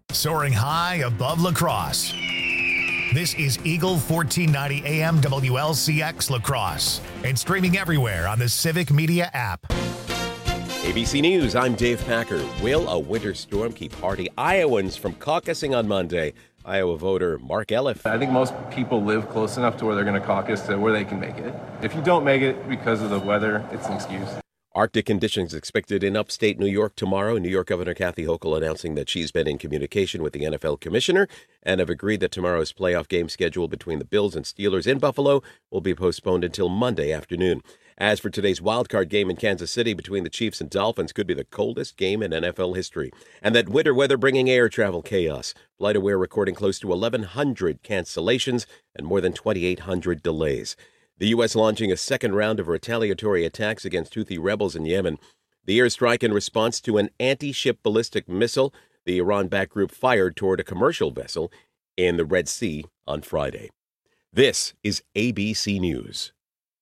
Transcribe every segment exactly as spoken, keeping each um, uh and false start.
Soaring high above La Crosse. This is Eagle fourteen ninety A M W L C X La Crosse and streaming everywhere on the Civic Media app. A B C News, I'm Dave Packer. Will a winter storm keep hardy Iowans from caucusing on Monday? Iowa voter Mark Eliff. I think most people live close enough to where they're going to caucus to where they can make it. If you don't make it because of the weather, it's an excuse. Arctic conditions expected in upstate New York tomorrow. New York Governor Kathy Hochul announcing that she's been in communication with the N F L commissioner and have agreed that tomorrow's playoff game schedule between the Bills and Steelers in Buffalo will be postponed until Monday afternoon. As for today's wildcard game in Kansas City between the Chiefs and Dolphins, could be the coldest game in N F L history. And that winter weather bringing air travel chaos. FlightAware recording close to eleven hundred cancellations and more than twenty-eight hundred delays. The U S launching a second round of retaliatory attacks against Houthi rebels in Yemen. The airstrike in response to an anti-ship ballistic missile the Iran-backed group fired toward a commercial vessel in the Red Sea on Friday. This is A B C News.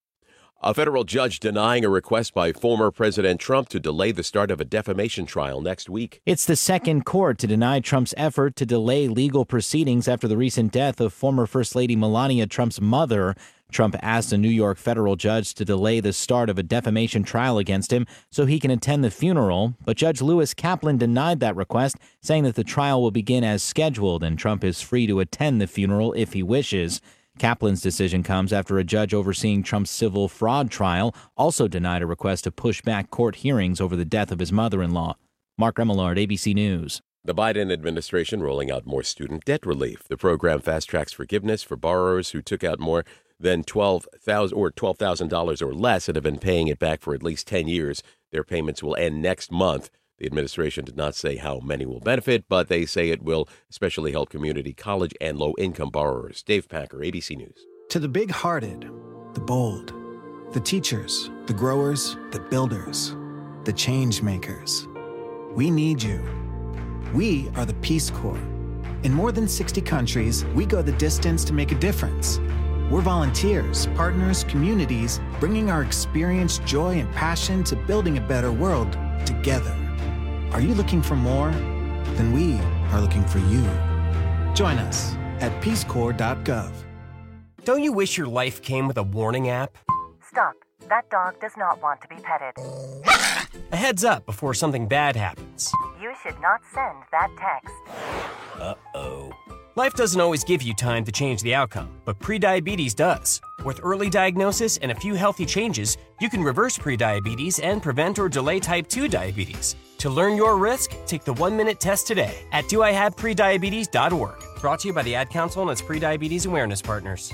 A federal judge denying a request by former President Trump to delay the start of a defamation trial next week. It's the second court to deny Trump's effort to delay legal proceedings after the recent death of former First Lady Melania Trump's mother. Trump asked a New York federal judge to delay the start of a defamation trial against him so he can attend the funeral. But Judge Lewis Kaplan denied that request, saying that the trial will begin as scheduled and Trump is free to attend the funeral if he wishes. Kaplan's decision comes after a judge overseeing Trump's civil fraud trial also denied a request to push back court hearings over the death of his mother-in-law. Mark Remillard, A B C News. The Biden administration rolling out more student debt relief. The program fast-tracks forgiveness for borrowers who took out more than twelve thousand dollars or twelve thousand dollars or less and have been paying it back for at least ten years. Their payments will end next month. The administration did not say how many will benefit, but they say it will especially help community college and low-income borrowers. Dave Packer, A B C News. To the big-hearted, the bold, the teachers, the growers, the builders, the change makers, we need you. We are the Peace Corps. In more than sixty countries, we go the distance to make a difference. We're volunteers, partners, communities, bringing our experience, joy, and passion to building a better world together. Are you looking for more? Then we are looking for you. Join us at peace corps dot gov. Don't you wish your life came with a warning app? Stop. That dog does not want to be petted. A heads up before something bad happens. You should not send that text. Uh-oh. Life doesn't always give you time to change the outcome, but prediabetes does. With early diagnosis and a few healthy changes, you can reverse prediabetes and prevent or delay type two diabetes. To learn your risk, take the one-minute test today at do I have prediabetes dot org. Brought to you by the Ad Council and its Prediabetes Awareness Partners.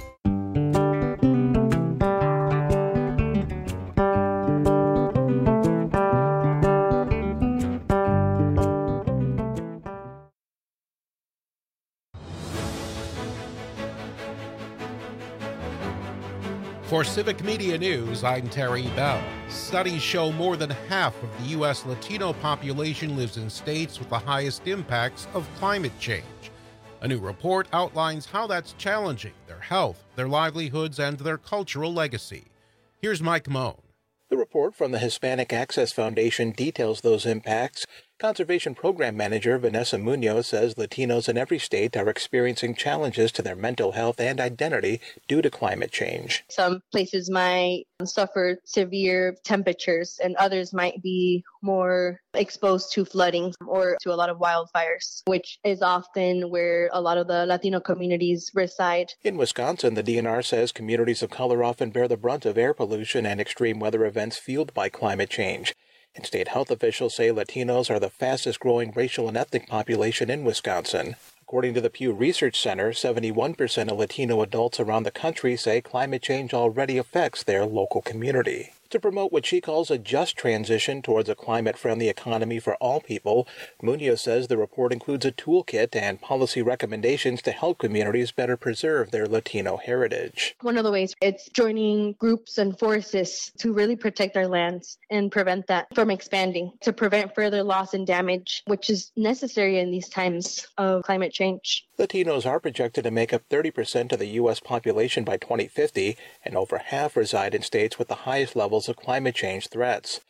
For Civic Media News, I'm Terry Bell. Studies show more than half of the U S Latino population lives in states with the highest impacts of climate change. A new report outlines how that's challenging their health, their livelihoods, and their cultural legacy. Here's Mike Moan. The report from the Hispanic Access Foundation details those impacts. Conservation Program Manager Vanessa Munoz says Latinos in every state are experiencing challenges to their mental health and identity due to climate change. Some places might suffer severe temperatures and others might be more exposed to flooding or to a lot of wildfires, which is often where a lot of the Latino communities reside. In Wisconsin, the D N R says communities of color often bear the brunt of air pollution and extreme weather events fueled by climate change. And state health officials say Latinos are the fastest growing racial and ethnic population in Wisconsin. According to the Pew Research Center, seventy-one percent of Latino adults around the country say climate change already affects their local community. To promote what she calls a just transition towards a climate-friendly economy for all people, Munoz says the report includes a toolkit and policy recommendations to help communities better preserve their Latino heritage. One of the ways it's joining groups and forces to really protect our lands and prevent that from expanding, to prevent further loss and damage, which is necessary in these times of climate change. Latinos are projected to make up thirty percent of the U S population by twenty fifty, and over half reside in states with the highest levels of climate change threats.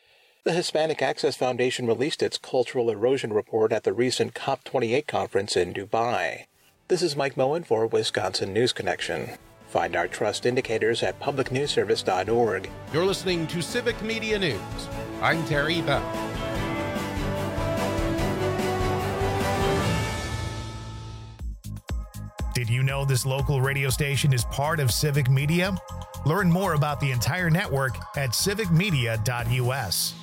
The Hispanic Access Foundation released its cultural erosion report at the recent COP twenty-eight conference in Dubai. This is Mike Moen for Wisconsin News Connection. Find our trust indicators at public news service dot org. You're listening to Civic Media News. I'm Terry Bell. Did you know this local radio station is part of Civic Media? Learn more about the entire network at civic media dot u s.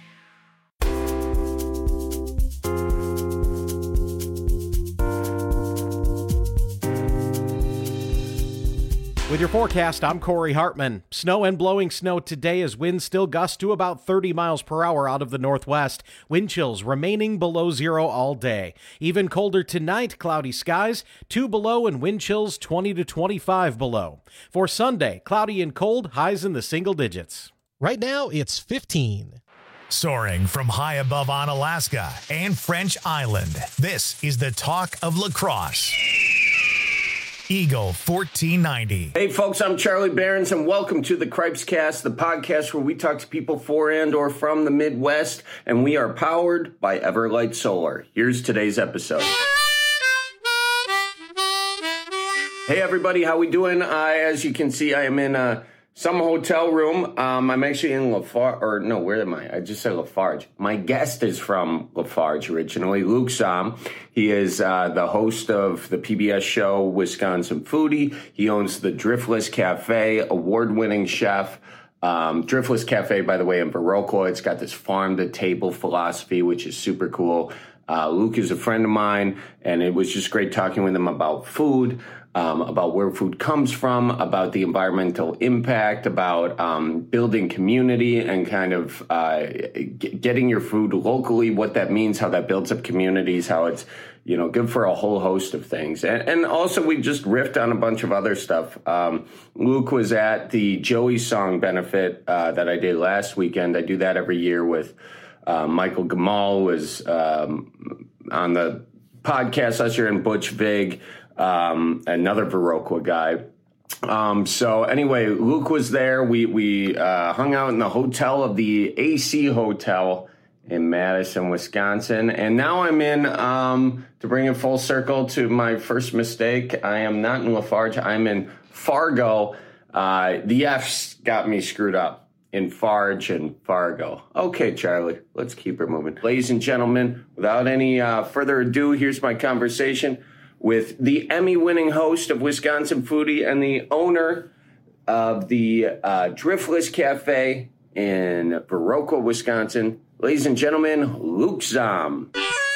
With your forecast, I'm Corey Hartman. Snow and blowing snow today as winds still gust to about thirty miles per hour out of the northwest. Wind chills remaining below zero all day. Even colder tonight, cloudy skies, two below and wind chills twenty to twenty-five below. For Sunday, cloudy and cold, highs in the single digits. Right now, it's fifteen. Soaring from high above on Alaska and French Island, this is the talk of lacrosse. Eagle fourteen ninety. Hey folks, I'm Charlie Behrens and welcome to the Cripescast, the podcast where we talk to people for and or from the Midwest, and we are powered by Everlight Solar. Here's today's episode. Hey everybody, how we doing? Uh, as you can see, I am in uh, some hotel room. Um, I'm actually in Lafarge, or no, where am I? I just said Lafarge. My guest is from Lafarge originally, Luke Zahm. He is uh, the host of the P B S show Wisconsin Foodie. He owns the Driftless Cafe, award-winning chef. Um, Driftless Cafe, by the way, in Viroqua. It's got this farm-to-table philosophy, which is super cool. Uh, Luke is a friend of mine, and it was just great talking with him about food, um, about where food comes from, about the environmental impact, about um, building community and kind of uh, g- getting your food locally, what that means, how that builds up communities, how it's, you know, good for a whole host of things. And, and also we just riffed on a bunch of other stuff. Um, Luke was at the Joey Song benefit uh, that I did last weekend. I do that every year with Uh, Michael Gamal was um, on the podcast last year, and Butch Vig, um, another Viroqua guy. Um, so anyway, Luke was there. We we uh, hung out in the hotel of the A C Hotel in Madison, Wisconsin. And now I'm in, um, to bring it full circle to my first mistake, I am not in Lafarge. I'm in Fargo. Uh, the F's got me screwed up. In Farge and Fargo. Okay, Charlie, let's keep it moving. Ladies and gentlemen, without any uh, further ado, here's my conversation with the Emmy-winning host of Wisconsin Foodie and the owner of the uh, Driftless Cafe in Viroqua, Wisconsin. Ladies and gentlemen, Luke Zahm.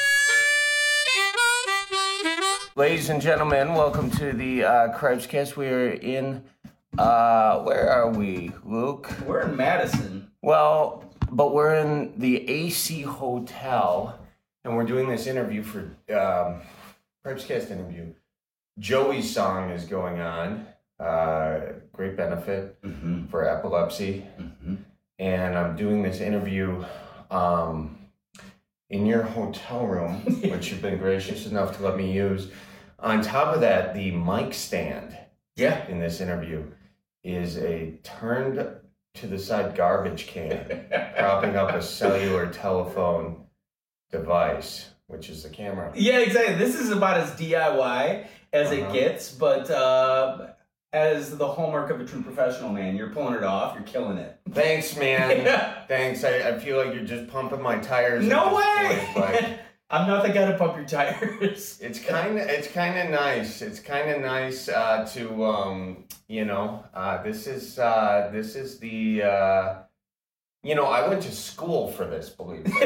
Ladies and gentlemen, welcome to the uh, Cripescast. We are in... Uh, where are we, Luke? We're in Madison. Well, but we're in the A C Hotel, and we're doing this interview for, um, Cripescast interview. Joey's Song is going on, uh, great benefit mm-hmm. for epilepsy, mm-hmm. and I'm doing this interview, um, in your hotel room, which you've been gracious enough to let me use. On top of that, the mic stand yeah. in this interview is a turned to the side garbage can propping up a cellular telephone device, which is the camera. Yeah, exactly. This is about as D I Y as uh-huh. it gets, but uh, as the hallmark of a true professional, man, you're pulling it off. You're killing it. Thanks, man. yeah. Thanks. I, I feel like you're just pumping my tires. No way! Point, I'm not the guy to pump your tires. It's kind of it's kind of nice. It's kind of nice uh, to um, you know. Uh, this is uh, this is the uh, you know. I went to school for this. Believe me.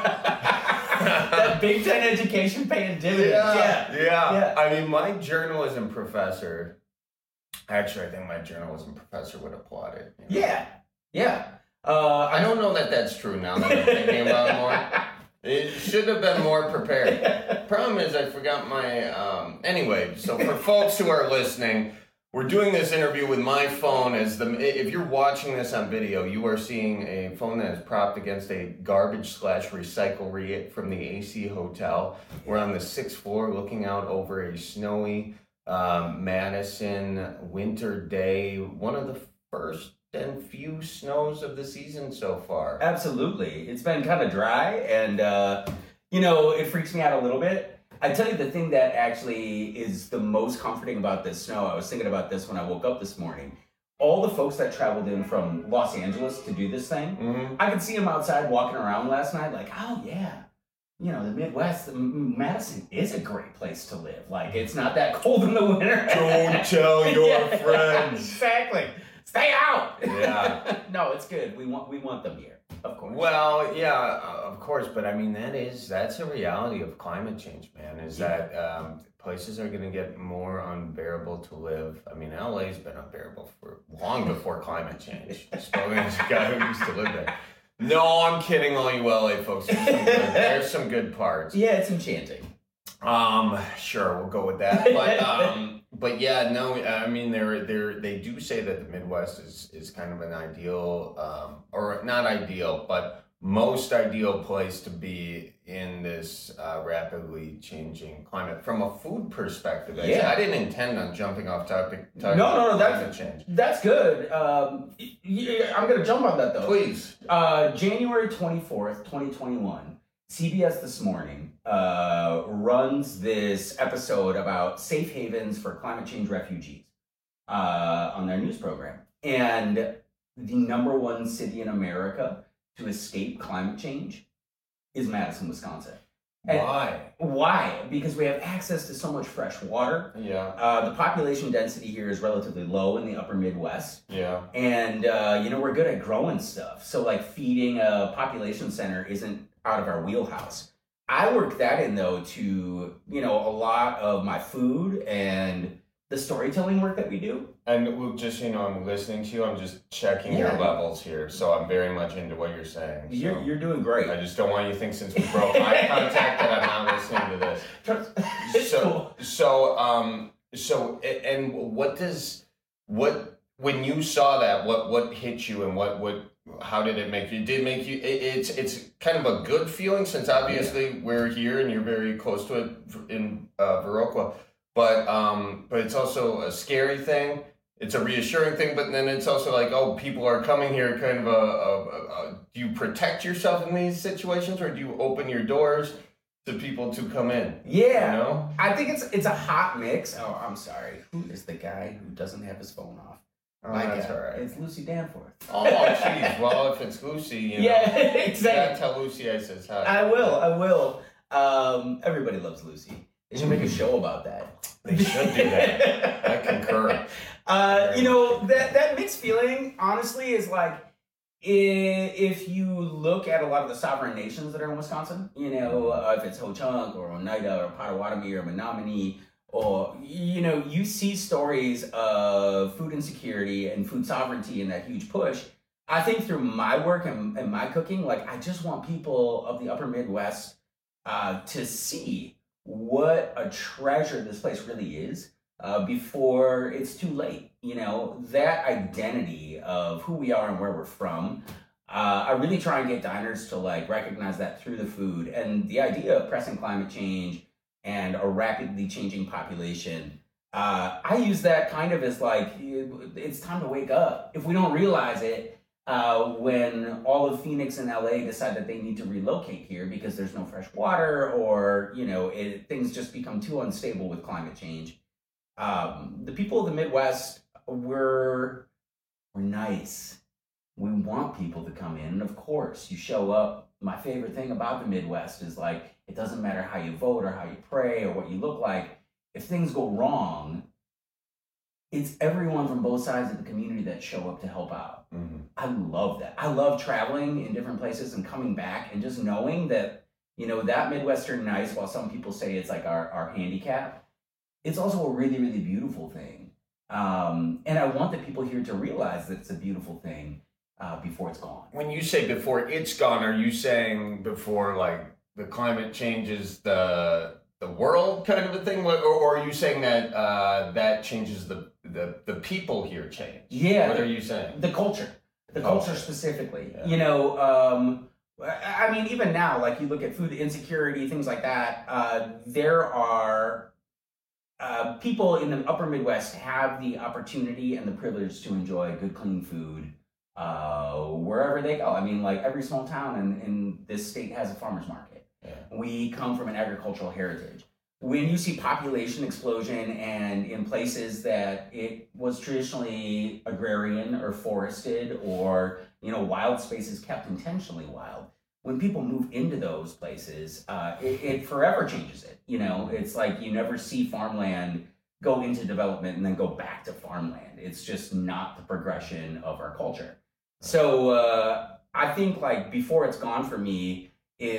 That Big Ten education paying dividends. Yeah, yeah, yeah. yeah. I mean, my journalism professor. Actually, I think my journalism professor would applaud it. You know? Yeah, yeah. Uh, I don't know that that's true now that I'm thinking about it more. It should have been more prepared. Problem is, I forgot my. Um, anyway, so for folks who are listening, we're doing this interview with my phone. As the if you're watching this on video, you are seeing a phone that is propped against a garbage slash recyclery from the A C Hotel. We're on the sixth floor, looking out over a snowy um, Madison winter day. One of the first and few snows of the season so far. Absolutely. It's been kind of dry, and, uh, you know, it freaks me out a little bit. I tell you the thing that actually is the most comforting about this snow, I was thinking about this when I woke up this morning. All the folks that traveled in from Los Angeles to do this thing, mm-hmm. I could see them outside walking around last night like, oh, yeah. You know, the Midwest, the, Madison is a great place to live. Like, it's not that cold in the winter. Don't tell your yeah, friends. Exactly. Stay out. Yeah. No, it's good. We want we want them here, of course. Well, yeah, of course. But I mean, that is that's a reality of climate change, man. Is yeah. that um, places are going to get more unbearable to live. I mean, L A's been unbearable for long before climate change. Spoken as a guy who used to live there. No, I'm kidding, all you L A folks. There's some good, there's some good parts. Yeah, it's enchanting. Um, sure, we'll go with that. But um, but yeah, no, I mean, they're they're they do say that the Midwest is is kind of an ideal, um, or not ideal, but most ideal place to be in this uh, rapidly changing climate from a food perspective. Yeah. I didn't intend on jumping off topic. topic no, no, no, climate that's change. That's good. Um, yeah, I'm gonna jump on that though. Please. Uh, January twenty-fourth, twenty twenty-one. C B S This Morning uh, runs this episode about safe havens for climate change refugees uh, on their news program. And the number one city in America to escape climate change is Madison, Wisconsin. And why? Why? Because we have access to so much fresh water. Yeah. Uh, the population density here is relatively low in the upper Midwest. Yeah. And, uh, you know, we're good at growing stuff. So, like, feeding a population center isn't out of our wheelhouse. I work that in, though, to, you know, a lot of my food and the storytelling work that we do. And just, you know, I'm listening to you. I'm just checking Yeah. your levels here. So I'm very much into what you're saying. So You're, you're doing great. I just don't want you to think since we broke eye contact that I'm not listening to this. It's so, cool. so, um, so, and what does, what, when you saw that, what, what hit you and what, what, how did it make you? Did it make you, it, it's, it's kind of a good feeling since obviously yeah. we're here and you're very close to it in uh, Viroqua. But um, but it's also a scary thing. It's a reassuring thing, but then it's also like, oh, people are coming here. Kind of a, a, a, a do you protect yourself in these situations, or do you open your doors to people to come in? Yeah, you know? I think it's it's a hot mix. Oh, I'm sorry. Who is the guy who doesn't have his phone off? Oh, My that's guy. all right. It's Lucy Danforth. Oh, jeez. Well, if it's Lucy, you know, yeah, exactly. You gotta tell Lucy I says hi. I will. I will. Um, everybody loves Lucy. They should make a show about that. They should do that. I concur. Uh, you know, that, that mixed feeling, honestly, is like, if you look at a lot of the sovereign nations that are in Wisconsin, you know, uh, if it's Ho-Chunk or Oneida or Potawatomi or Menominee, or, you know, you see stories of food insecurity and food sovereignty and that huge push. I think through my work and, and my cooking, like, I just want people of the upper Midwest uh, to see what a treasure this place really is uh, before it's too late. You know, that identity of who we are and where we're from. Uh, I really try and get diners to like recognize that through the food, and the idea of pressing climate change and a rapidly changing population. Uh, I use that kind of as like, it's time to wake up. If we don't realize it, Uh, when all of Phoenix and L A decide that they need to relocate here because there's no fresh water, or, you know, it, things just become too unstable with climate change. Um, the people of the Midwest, we're, we're nice. We want people to come in. And of course, you show up. My favorite thing about the Midwest is like, it doesn't matter how you vote or how you pray or what you look like. If things go wrong, it's everyone from both sides of the community that show up to help out. Mm-hmm. I love that. I love traveling in different places and coming back and just knowing that, you know, that Midwestern nice, while some people say it's like our, our handicap, it's also a really, really beautiful thing. Um, and I want the people here to realize that it's a beautiful thing uh, before it's gone. When you say before it's gone, are you saying before like the climate changes the the world kind of a thing, or, or are you saying that uh, that changes the, the the people here change? Yeah. What are you saying? The culture. The culture, culture specifically. Yeah. You know, um, I mean, even now, like you look at food insecurity, things like that, uh, there are uh, people in the upper Midwest have the opportunity and the privilege to enjoy good, clean food uh, wherever they go. I mean, like every small town in, in this state has a farmer's market. Yeah. We come from an agricultural heritage. When you see population explosion and in places that it was traditionally agrarian or forested or, you know, wild spaces kept intentionally wild, when people move into those places, uh, it, it forever changes it. You know, it's like you never see farmland go into development and then go back to farmland. It's just not the progression of our culture. So uh, I think like before it's gone for me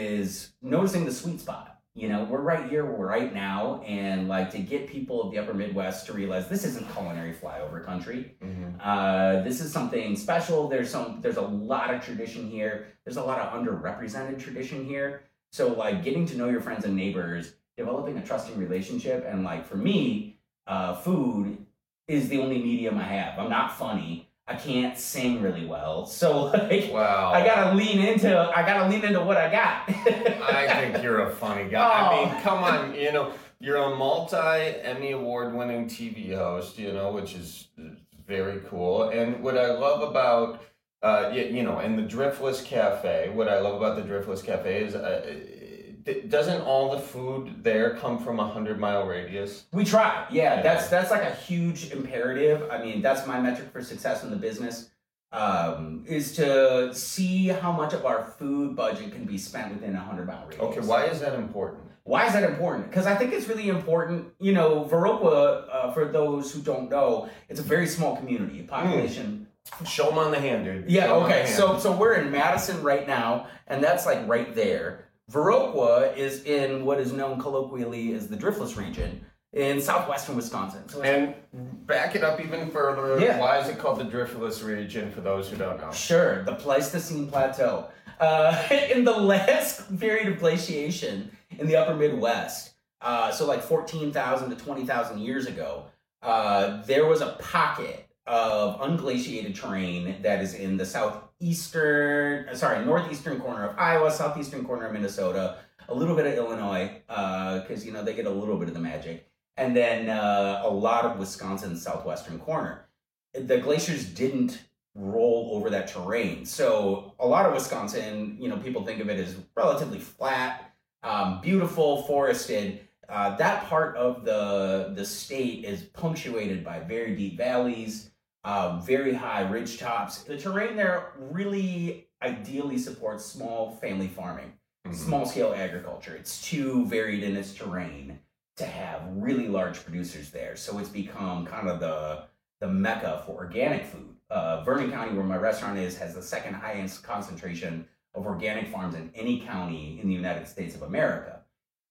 is noticing the sweet spot. You know, we're right here, we're right now, and like to get people of the upper Midwest to realize this isn't culinary flyover country. Mm-hmm. Uh, this is something special. There's some, there's a lot of tradition here. There's a lot of underrepresented tradition here. So like getting to know your friends and neighbors, developing a trusting relationship, and like for me, uh, food is the only medium I have. I'm not funny. I can't sing really well, so like wow. I gotta lean into I gotta lean into what I got. I think you're a funny guy. Oh. I mean, come on, you know, you're a multi-Emmy award-winning T V host, you know, which is very cool. And what I love about, uh, you, you know, and the Driftless Cafe, what I love about the Driftless Cafe is, uh, doesn't all the food there come from a hundred-mile radius? We try, yeah, yeah. That's that's like a huge imperative. I mean, that's my metric for success in the business, um, is to see how much of our food budget can be spent within a hundred-mile radius. Okay, why is that important? Why is that important? Because I think it's really important. You know, Viroqua, uh, for those who don't know, it's a very small community, population. Mm. Show them on the hand, dude. Yeah, Show okay, so so we're in Madison right now, and that's like right there. Viroqua is in what is known colloquially as the Driftless region in southwestern Wisconsin. So and back it up even further, yeah. Why is it called the Driftless region for those who don't know? Sure, the Pleistocene Plateau. Uh, in the last period of glaciation in the upper Midwest, uh, so like fourteen thousand to twenty thousand years ago, uh, there was a pocket of unglaciated terrain that is in the southeastern, sorry, northeastern corner of Iowa, southeastern corner of Minnesota, a little bit of Illinois, because, uh, you know, they get a little bit of the magic, and then uh, a lot of Wisconsin's southwestern corner. The glaciers didn't roll over that terrain. So a lot of Wisconsin, you know, people think of it as relatively flat, um, beautiful, forested. Uh, that part of the, the state is punctuated by very deep valleys, Uh, very high ridge tops. The terrain there really ideally supports small family farming, mm-hmm. small scale agriculture. It's too varied in its terrain to have really large producers there. So it's become kind of the, the mecca for organic food. Uh, Vernon County, where my restaurant is, has the second highest concentration of organic farms in any county in the United States of America.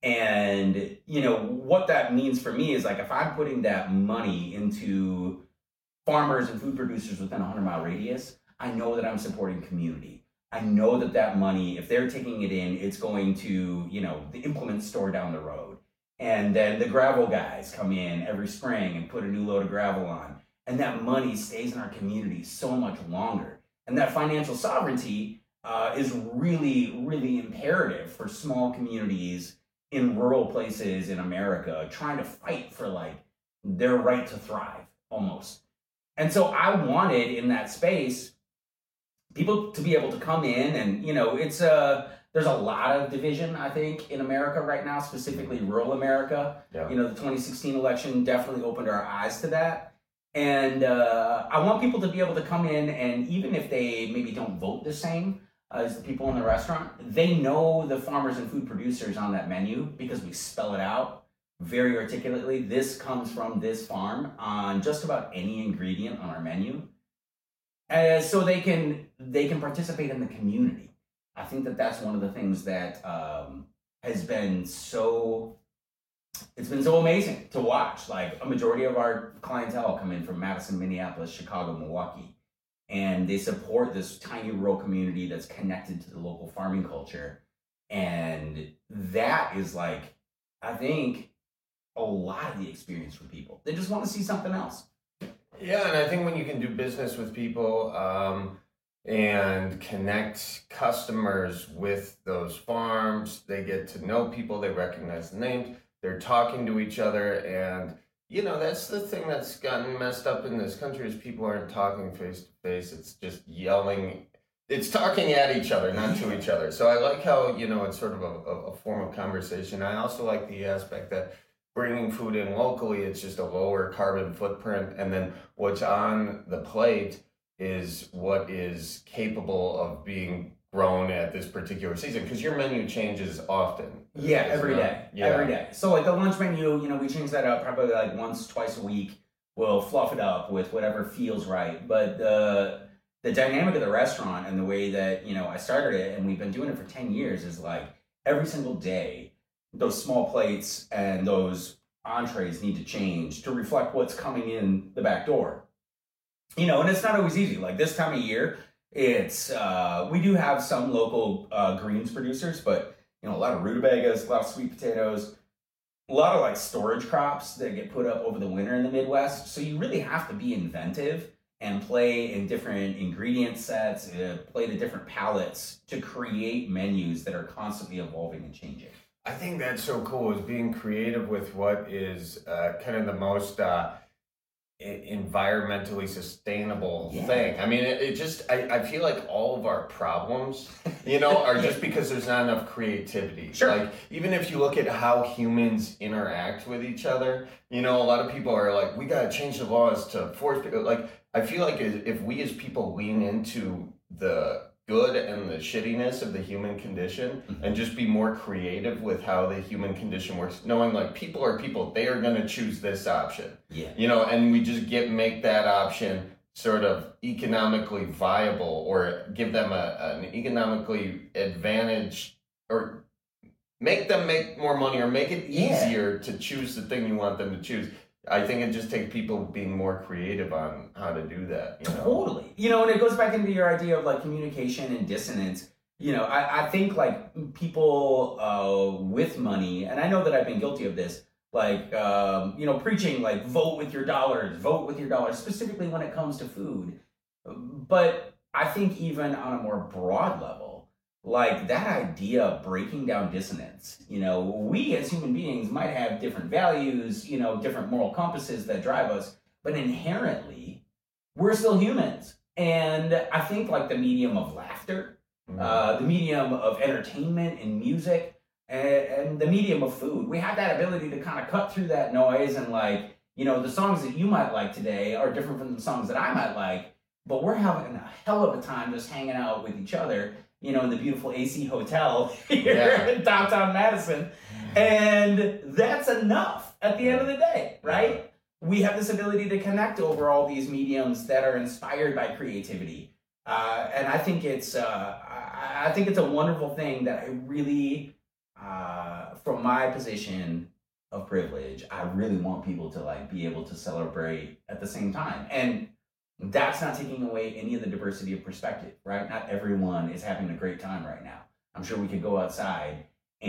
And, you know, what that means for me is like if I'm putting that money into farmers and food producers within a hundred-mile radius, I know that I'm supporting community. I know that that money, if they're taking it in, it's going to, you know, the implement store down the road. And then the gravel guys come in every spring and put a new load of gravel on. And that money stays in our community so much longer. And that financial sovereignty uh, is really, really imperative for small communities in rural places in America trying to fight for, like, their right to thrive, almost. And so I wanted in that space people to be able to come in and, you know, it's a, there's a lot of division, I think, in America right now, specifically rural America. Yeah. You know, the twenty sixteen election definitely opened our eyes to that. And uh, I want people to be able to come in and even if they maybe don't vote the same as the people in the restaurant, they know the farmers and food producers on that menu because we spell it out very articulately. This comes from this farm on just about any ingredient on our menu. Uh, so they can they can participate in the community. I think that that's one of the things that um, has been so, it's been so amazing to watch. Like a majority of our clientele come in from Madison, Minneapolis, Chicago, Milwaukee, and they support this tiny rural community that's connected to the local farming culture. And that is like, I think, a lot of the experience for people. They just want to see something else. Yeah, and I think when you can do business with people um, and connect customers with those farms, they get to know people, they recognize the names, they're talking to each other, and you know, that's the thing that's gotten messed up in this country is people aren't talking face to face. It's just yelling. It's talking at each other, not to each other. So I like how, you know, it's sort of a, a form of conversation. I also like the aspect that bringing food in locally, it's just a lower carbon footprint. And then what's on the plate is what is capable of being grown at this particular season, because your menu changes often. Yeah, every day. Yeah. Every day. So like the lunch menu, you know, we change that up probably like once, twice a week. We'll fluff it up with whatever feels right. But the the dynamic of the restaurant and the way that, you know, I started it and we've been doing it for ten years is like every single day, those small plates and those entrees need to change to reflect what's coming in the back door. You know, and it's not always easy. Like this time of year, it's, uh, we do have some local uh, greens producers, but, you know, a lot of rutabagas, a lot of sweet potatoes, a lot of like storage crops that get put up over the winter in the Midwest. So you really have to be inventive and play in different ingredient sets, uh, play the different palettes to create menus that are constantly evolving and changing. I think that's so cool, is being creative with what is uh, kind of the most uh, environmentally sustainable yeah. thing. I mean, it, it just, I, I feel like all of our problems, you know, are just because there's not enough creativity. Sure. Like, even if you look at how humans interact with each other, you know, a lot of people are like, we got to change the laws to force people. Like, I feel like if we as people lean into the good and the shittiness of the human condition mm-hmm. and just be more creative with how the human condition works, knowing like people are people, they are going to choose this option. Yeah. You know, and we just get, make that option sort of economically viable, or give them a, an economically advantage, or make them make more money, or make it easier yeah. to choose the thing you want them to choose. I think it just takes people being more creative on how to do that. You know? Totally. You know, and it goes back into your idea of like communication and dissonance. You know, I, I think like people uh, with money, and I know that I've been guilty of this, like, um, you know, preaching like vote with your dollars, vote with your dollars, specifically when it comes to food. But I think even on a more broad level, like that idea of breaking down dissonance, you know, we as human beings might have different values, you know, different moral compasses that drive us, but inherently we're still humans. And I think like the medium of laughter, mm-hmm. uh, the medium of entertainment and music, and, and the medium of food, we have that ability to kind of cut through that noise. And like, you know, the songs that you might like today are different from the songs that I might like, but we're having a hell of a time just hanging out with each other, you know, in the beautiful A C Hotel here yeah. in downtown Madison. And that's enough at the end of the day, right? We have this ability to connect over all these mediums that are inspired by creativity. Uh, and I think it's uh, I, I think it's a wonderful thing that I really, uh, from my position of privilege, I really want people to like be able to celebrate at the same time. And that's not taking away any of the diversity of perspective, right? Not everyone is having a great time right now. I'm sure we could go outside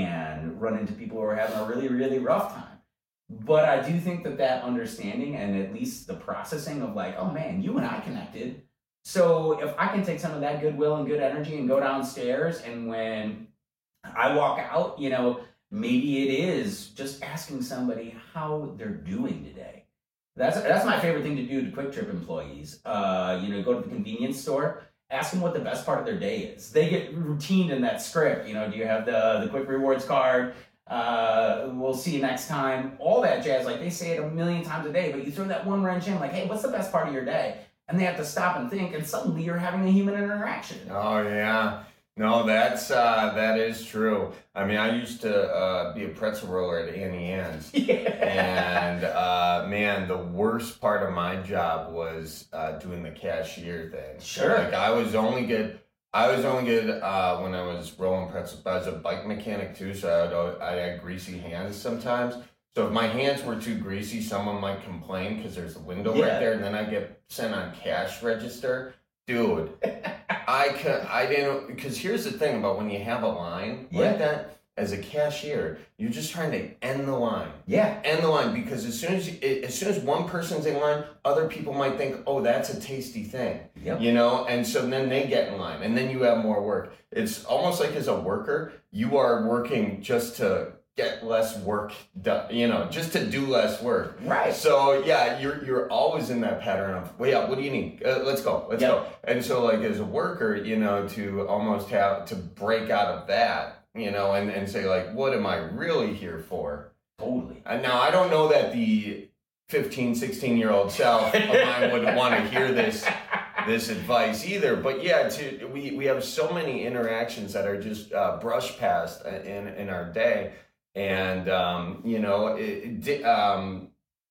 and run into people who are having a really, really rough time. But I do think that that understanding and at least the processing of like, oh man, you and I connected. So if I can take some of that goodwill and good energy and go downstairs, and when I walk out, you know, maybe it is just asking somebody how they're doing today. That's that's my favorite thing to do to Quick Trip employees. Uh, you know, go to the convenience store, ask them what the best part of their day is. They get routined in that script. You know, do you have the the Quick Rewards card? Uh, we'll see you next time. All that jazz. Like they say it a million times a day, but you throw that one wrench in, like, hey, what's the best part of your day? And they have to stop and think, and suddenly you're having a human interaction. Oh yeah. No, that's uh, that is true. I mean, I used to uh, be a pretzel roller at Annie Ann's, yeah. and uh, man, the worst part of my job was uh, doing the cashier thing. Sure, like I was only good. I was only good uh, when I was rolling pretzels. But I was a bike mechanic too, so I, would, I had greasy hands sometimes. So if my hands were too greasy, someone might complain because there's a window yeah. right there, and then I get sent on cash register. Dude, I could, I didn't, because here's the thing about when you have a line yeah. like that, as a cashier, you're just trying to end the line. Yeah. End the line, because as soon as you, as soon as one person's in line, other people might think, oh, that's a tasty thing. Yep. You know, and so then they get in line, and then you have more work. It's almost like as a worker, you are working just to get less work done, you know, just to do less work. Right. So yeah, you're you're always in that pattern of, well, yeah, what do you need? Uh, let's go, let's Yep. go. And so like as a worker, you know, to almost have to break out of that, you know, and, and say like, what am I really here for? Totally. And now I don't know that the fifteen, sixteen year old self of mine would want to hear this this advice either, but yeah, to we we have so many interactions that are just uh, brushed past in in our day, and um, you know, it, it, um,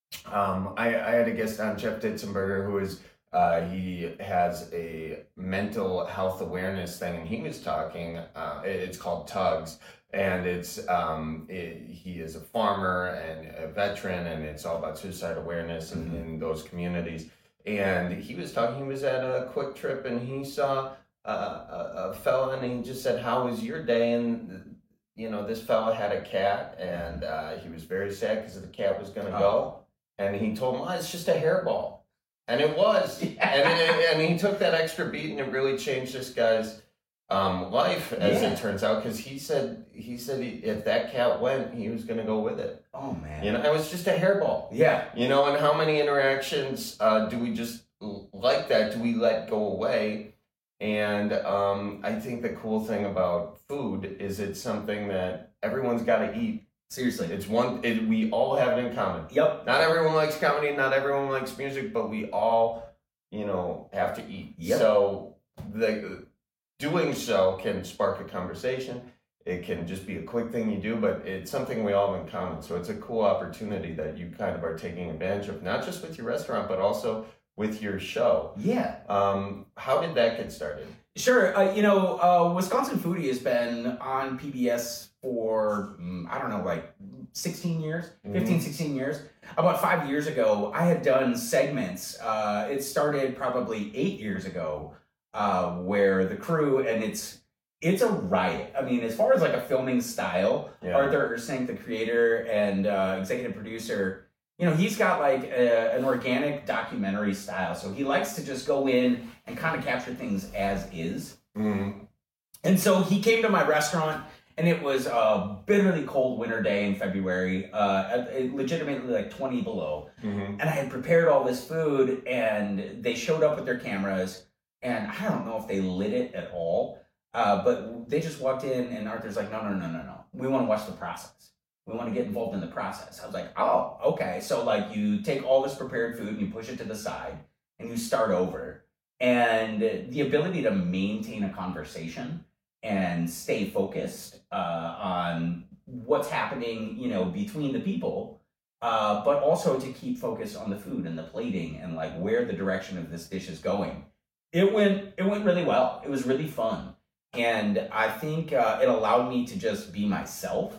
um, I I had a guest on, Jeff Ditzenberger, who is uh, he has a mental health awareness thing, and he was talking. Uh, it's called Tugs. And it's um, it, he is a farmer and a veteran, and it's all about suicide awareness in, in those communities. And he was talking, he was at a Quick Trip, and he saw uh, a, a fella, and he just said, how was your day? And, you know, this fella had a cat, and uh, he was very sad because the cat was going to go. Oh. And he told him, oh, it's just a hairball. And it was. Yeah. And, it, and he took that extra beat, and it really changed this guy's Um, life, as Yeah. it turns out, because he said he said he, if that cat went, he was going to go with it. Oh man, you know, it was just a hairball. Yeah, you know, and how many interactions uh, do we just like that? Do we let go away? And um, I think the cool thing about food is it's something that everyone's got to eat. Seriously, it's one. It, we all have it in common. Yep. Not everyone likes comedy. Not everyone likes music, but we all, you know, have to eat. Yep. So the doing so can spark a conversation. It can just be a quick thing you do, but it's something we all have in common. So it's a cool opportunity that you kind of are taking advantage of, not just with your restaurant, but also with your show. Yeah. Um, how did that get started? Sure. Uh, you know, uh, Wisconsin Foodie has been on P B S for, um, I don't know, like sixteen years, fifteen, Mhm. sixteen years. About five years ago, I had done segments. Uh, it started probably eight years ago. Uh, where the crew, and it's it's a riot. I mean, as far as like a filming style, Yeah. Arthur Ersink, the creator and uh, executive producer, you know, he's got like a, an organic documentary style. So he likes to just go in and kind of capture things as is. Mm-hmm. And so he came to my restaurant, and it was a bitterly cold winter day in February, uh, at- legitimately like twenty below. Mm-hmm. And I had prepared all this food, and they showed up with their cameras. And I don't know if they lit it at all, uh, but they just walked in, and Arthur's like, no, no, no, no, no. We want to watch the process. We want to get involved in the process. I was like, oh, okay. So like you take all this prepared food and you push it to the side and you start over. And the ability to maintain a conversation and stay focused uh, on what's happening, you know, between the people, uh, but also to keep focused on the food and the plating and like where the direction of this dish is going. It went it went really well. It was really fun. And I think uh, it allowed me to just be myself.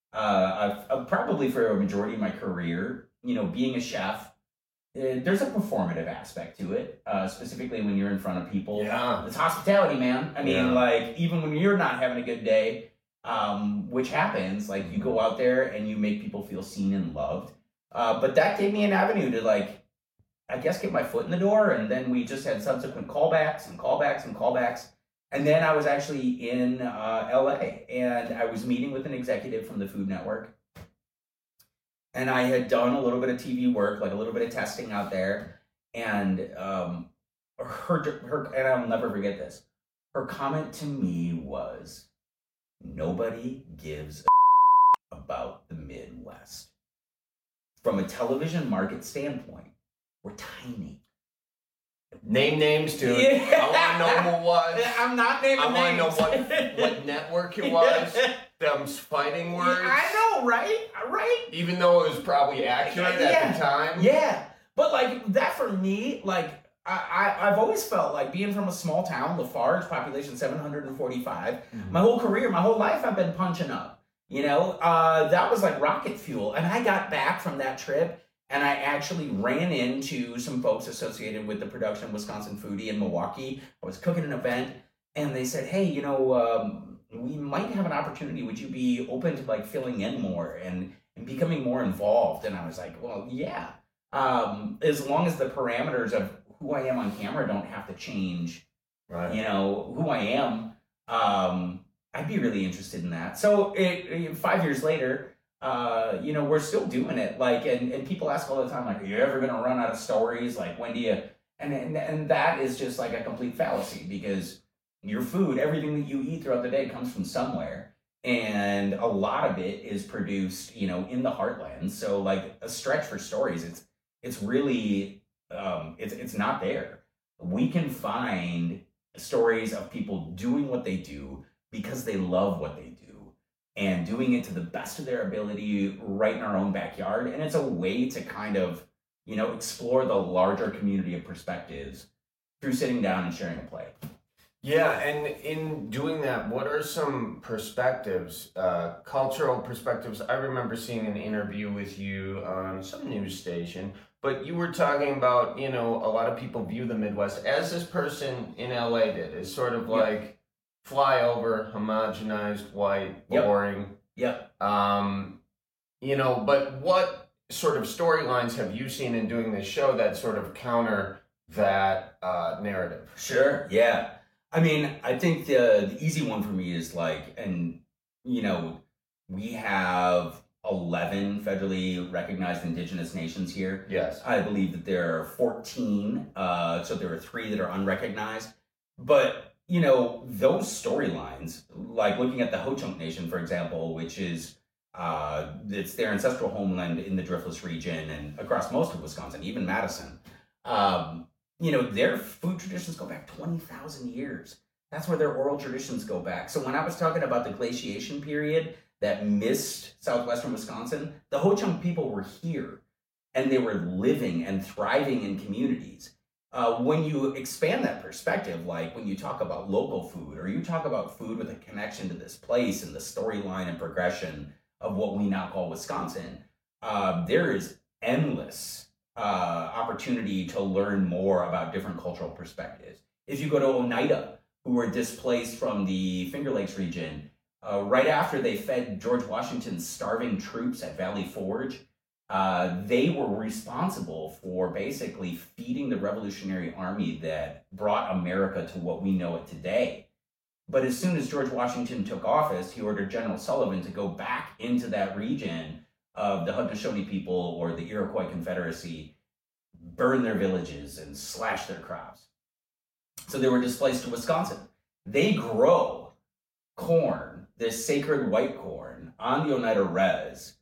Uh, I've, I've probably for a majority of my career, you know, being a chef, uh, there's a performative aspect to it, uh, specifically when you're in front of people. Yeah. It's hospitality, man. I mean, Yeah. like, even when you're not having a good day, um, which happens, like, you go out there and you make people feel seen and loved. Uh, but that gave me an avenue to, like, I guess get my foot in the door, and then we just had subsequent callbacks and callbacks and callbacks. And then I was actually in uh, L A, and I was meeting with an executive from the Food Network. And I had done a little bit of T V work, like a little bit of testing out there. And um, her, her, and I'll never forget this, her comment to me was, nobody gives a about the Midwest. From a television market standpoint, we're tiny. Name names, dude. Yeah. I want to know who it was. I'm not naming I want to know names. what, what network it was. Them fighting words. I know, right? Right? Even though it was probably accurate Yeah. at the time. Yeah. But like that for me, like I, I, I've always felt like being from a small town, Lafarge, population seven hundred forty-five, Mm-hmm. my whole career, my whole life I've been punching up. You know, uh, that was like rocket fuel. And I got back from that trip and I actually ran into some folks associated with the production of Wisconsin Foodie in Milwaukee. I was cooking an event and they said, hey, you know, um, we might have an opportunity. Would you be open to like filling in more and, and becoming more involved? And I was like, well, yeah. Um, as long as the parameters of who I am on camera don't have to change, right. you know, who I am, um, I'd be really interested in that. So it, it, five years later, uh, you know, we're still doing it. Like, and, and people ask all the time, like, are you ever going to run out of stories? Like, when do you, and, and, and that is just like a complete fallacy, because your food, everything that you eat throughout the day comes from somewhere. And a lot of it is produced, you know, in the heartland. So like a stretch for stories, it's, it's really, um, it's, it's not there. We can find stories of people doing what they do because they love what they do and doing it to the best of their ability right in our own backyard. And it's a way to kind of, you know, explore the larger community of perspectives through sitting down and sharing a play. Yeah, and in doing that, what are some perspectives, uh, cultural perspectives? I remember seeing an interview with you on some news station, but you were talking about, you know, a lot of people view the Midwest, as this person in L A did, as sort of like yep. flyover, homogenized, white, boring. Yep. yep. Um, you know, but what sort of storylines have you seen in doing this show that sort of counter that uh, narrative? Sure, yeah. I mean, I think the, the easy one for me is like, and, you know, we have eleven federally recognized indigenous nations here. Yes. I believe that there are fourteen, uh, so there are three that are unrecognized. But, you know, those storylines, like looking at the Ho-Chunk Nation, for example, which is, uh, it's their ancestral homeland in the Driftless region and across most of Wisconsin, even Madison. Um, You know, their food traditions go back twenty thousand years. That's where their oral traditions go back. So when I was talking about the glaciation period that missed southwestern Wisconsin, the Ho-Chunk people were here and they were living and thriving in communities. Uh, when you expand that perspective, like when you talk about local food or you talk about food with a connection to this place and the storyline and progression of what we now call Wisconsin, uh, there is endless Uh, opportunity to learn more about different cultural perspectives. If you go to Oneida, who were displaced from the Finger Lakes region, uh, right after they fed George Washington's starving troops at Valley Forge, uh, they were responsible for basically feeding the Revolutionary Army that brought America to what we know it today. But as soon as George Washington took office, he ordered General Sullivan to go back into that region of the Haudenosaunee people or the Iroquois Confederacy, burn their villages and slash their crops. So they were displaced to Wisconsin. They grow corn, this sacred white corn, on the Oneida Res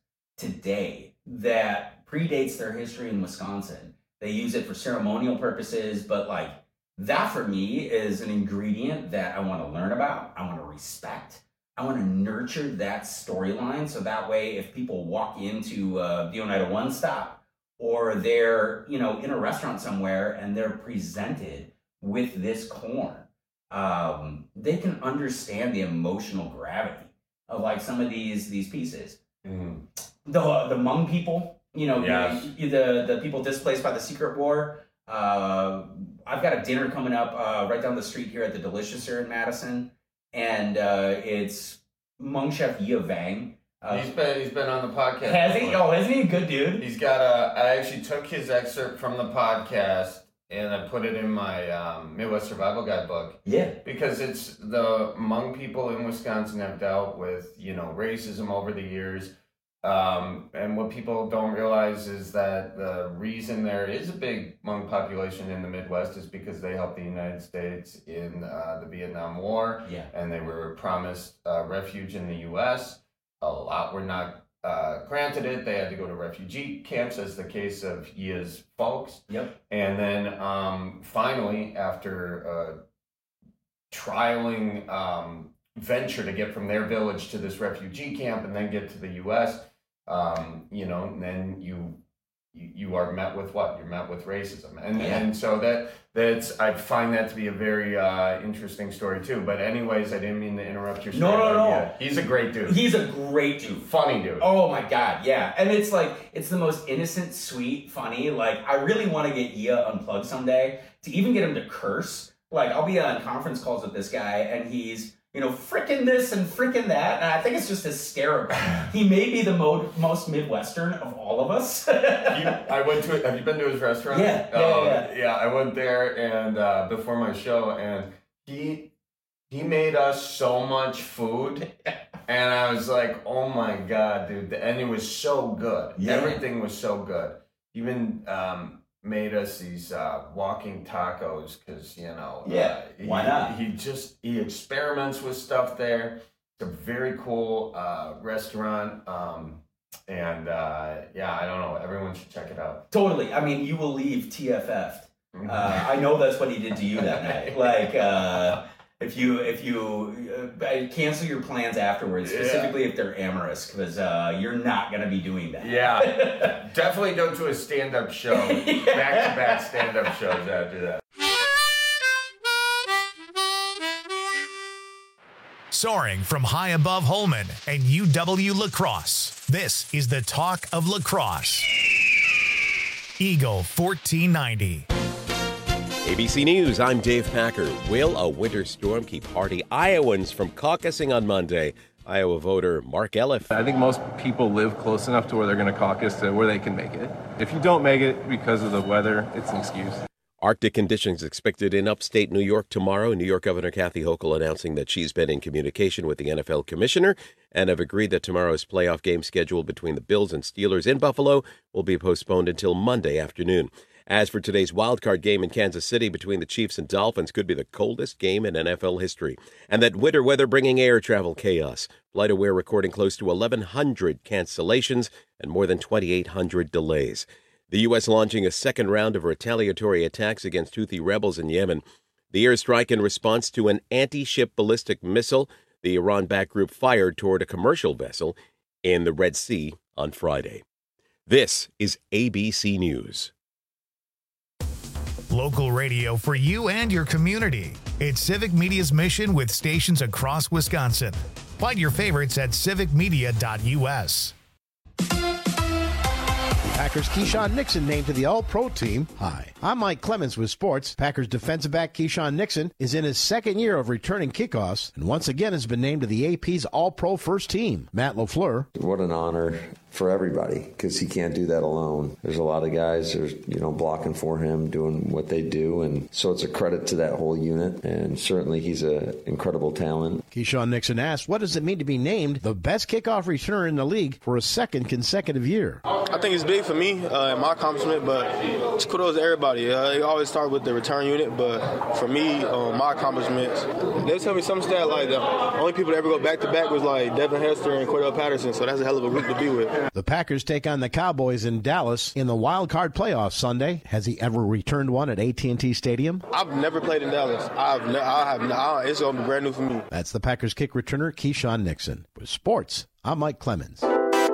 today that predates their history in Wisconsin. They use it for ceremonial purposes, but like that for me is an ingredient that I want to learn about, I want to respect. I want to nurture that storyline so that way if people walk into uh, the Oneida One Stop or they're, you know, in a restaurant somewhere and they're presented with this corn, um, they can understand the emotional gravity of like some of these these pieces. Mm-hmm. The the Hmong people, you know, yes. the, the the people displaced by the Secret War. Uh, I've got a dinner coming up uh, right down the street here at the Deliciouser in Madison. And uh, it's Hmong chef Yi Vang. Uh, he's been he's been on the podcast. Has he? Oh, isn't he a good dude? He's got a. I actually took his excerpt from the podcast and I put it in my um, Midwest Survival Guide book. Yeah. Because it's the Hmong people in Wisconsin have dealt with, you know, racism over the years. Um, and what people don't realize is that the reason there is a big Hmong population in the Midwest is because they helped the United States in uh, the Vietnam War. Yeah. And they were promised uh, refuge in the U S. A lot were not uh, granted it. They had to go to refugee camps, as the case of Yia's folks. Yep. And then um, finally, after uh, trialing um, venture to get from their village to this refugee camp and then get to the U S, um, you know, and then you, you you are met with what? You're met with racism. And yeah. and so that that's I find that to be a very uh, interesting story too. But anyways, I didn't mean to interrupt your story. No, no, no. Yeah, he's a great dude. He's a great dude. Funny dude. Oh my God, yeah. And it's like, it's the most innocent, sweet, funny. Like, I really want to get Yia unplugged someday to even get him to curse. Like, I'll be on conference calls with this guy and he's, you know, frickin' this and frickin' that. And I think it's just hysterical. He may be the mo- most Midwestern of all of us. you, I went to, have you been to his restaurant? Yeah, yeah, uh, yeah. Yeah, I went there and uh, before my show and he, he made us so much food And I was like, oh my God, dude. And it was so good. Yeah. Everything was so good. Even um, made us these uh, walking tacos because, you know. Yeah, uh, why he, not? He just, he experiments with stuff there. It's a very cool uh, restaurant. Um, and uh, yeah, I don't know. Everyone should check it out. Totally. I mean, you will leave T F F'd. Uh, I know that's what he did to you that night. Like, uh, if you if you uh, cancel your plans afterwards, specifically yeah. if they're amorous, because uh, you're not going to be doing that. Yeah, definitely don't do a stand-up show, yeah. back-to-back stand-up shows after that. Soaring from high above Holman and U W La Crosse, this is the talk of lacrosse. Eagle fourteen ninety. A B C News, I'm Dave Packer. Will a winter storm keep hardy Iowans from caucusing on Monday? Iowa voter Mark Elliff. I think most people live close enough to where they're going to caucus to where they can make it. If you don't make it because of the weather, it's an excuse. Arctic conditions expected in upstate New York tomorrow. New York Governor Kathy Hochul announcing that she's been in communication with the N F L commissioner and have agreed that tomorrow's playoff game schedule between the Bills and Steelers in Buffalo will be postponed until Monday afternoon. As for today's wildcard game in Kansas City between the Chiefs and Dolphins, could be the coldest game in N F L history. And that winter weather bringing air travel chaos. FlightAware recording close to eleven hundred cancellations and more than twenty-eight hundred delays. The U S launching a second round of retaliatory attacks against Houthi rebels in Yemen. The airstrike in response to an anti-ship ballistic missile the Iran-backed group fired toward a commercial vessel in the Red Sea on Friday. This is A B C News. Local radio for you and your community. It's Civic Media's mission with stations across Wisconsin. Find your favorites at civic media dot U S. Packers' Keyshawn Nixon named to the All-Pro team. Hi, I'm Mike Clemens with sports. Packers defensive back Keyshawn Nixon is in his second year of returning kickoffs and once again has been named to the A P's All-Pro first team. Matt LaFleur. What an honor for everybody because he can't do that alone. There's a lot of guys there's you know blocking for him, doing what they do, and so it's a credit to that whole unit, and certainly he's an incredible talent. Keyshawn Nixon asked, what does it mean to be named the best kickoff returner in the league for a second consecutive year? I think it's big for me uh, and my accomplishment, but it's kudos to everybody. Uh, they always start with the return unit, but for me, uh, my accomplishments, they tell me some stat like the only people that ever go back-to-back was like Devin Hester and Cordell Patterson, so that's a hell of a group to be with. The Packers take on the Cowboys in Dallas in the wild card playoffs Sunday. Has he ever returned one at A T and T Stadium? I've never played in Dallas. I've ne- I have. I, it's going to be brand new for me. That's the Packers kick returner Keyshawn Nixon. With sports, I'm Mike Clemens.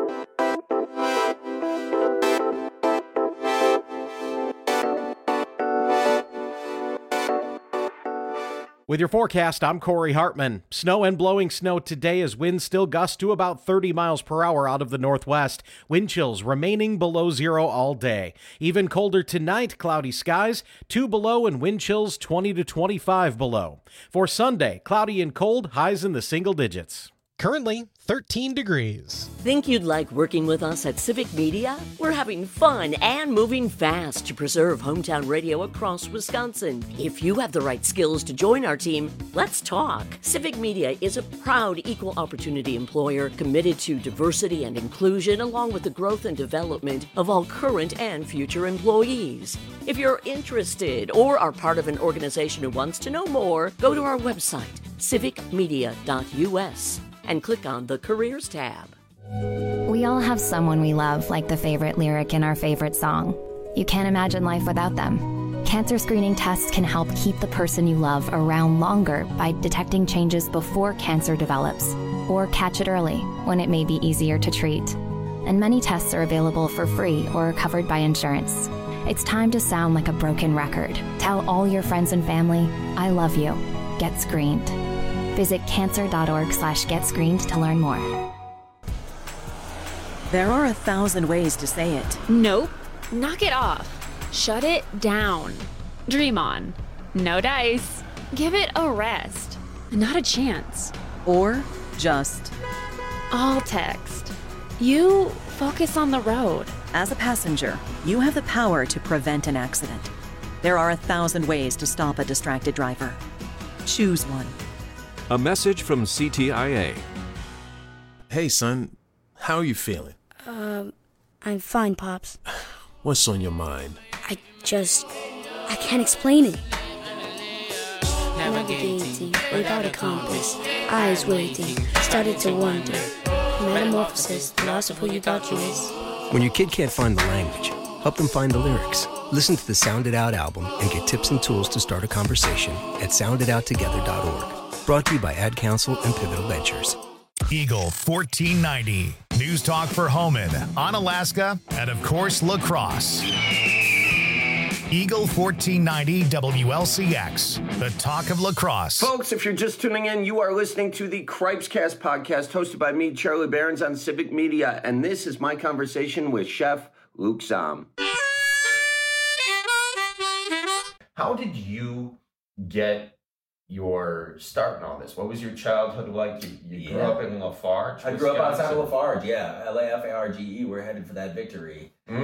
With your forecast, I'm Corey Hartman. Snow and blowing snow today as winds still gust to about thirty miles per hour out of the northwest. Wind chills remaining below zero all day. Even colder tonight, cloudy skies, two below and wind chills twenty to twenty-five below. For Sunday, cloudy and cold, highs in the single digits. Currently, thirteen degrees. Think you'd like working with us at Civic Media? We're having fun and moving fast to preserve hometown radio across Wisconsin. If you have the right skills to join our team, let's talk. Civic Media is a proud equal opportunity employer committed to diversity and inclusion along with the growth and development of all current and future employees. If you're interested or are part of an organization who wants to know more, go to our website, civic media dot U S. and click on the Careers tab. We all have someone we love, like the favorite lyric in our favorite song. You can't imagine life without them. Cancer screening tests can help keep the person you love around longer by detecting changes before cancer develops, or catch it early when it may be easier to treat. And many tests are available for free or covered by insurance. It's time to sound like a broken record. Tell all your friends and family, I love you. Get screened. Visit cancer.org slash get screened to learn more. There are a thousand ways to say it. Nope. Knock it off. Shut it down. Dream on. No dice. Give it a rest. Not a chance. Or just all text. You focus on the road. As a passenger, you have the power to prevent an accident. There are a thousand ways to stop a distracted driver. Choose one. A message from C T I A. Hey, son. How are you feeling? Um, I'm fine, Pops. What's on your mind? I just... I can't explain it. Navigating without a compass, eyes waiting, started to wonder. Metamorphosis, the loss of who you thought you was. When your kid can't find the language, help them find the lyrics. Listen to the Sound It Out album and get tips and tools to start a conversation at sound it out together dot org. Brought to you by Ad Council and Pivotal Ventures. Eagle fourteen ninety, News Talk for Homan, Onalaska, and of course, La Crosse. Eagle fourteen ninety W L C X, the talk of La Crosse. Folks, if you're just tuning in, you are listening to the Cripescast podcast hosted by me, Charlie Behrens, on Civic Media, and this is my conversation with Chef Luke Zahm. How did you get your start in all this? What was your childhood like? You, you grew Yeah. up in Lafarge? I grew up outside Wisconsin? of Lafarge, yeah. L A F A R G E, we're headed for that victory. Mm.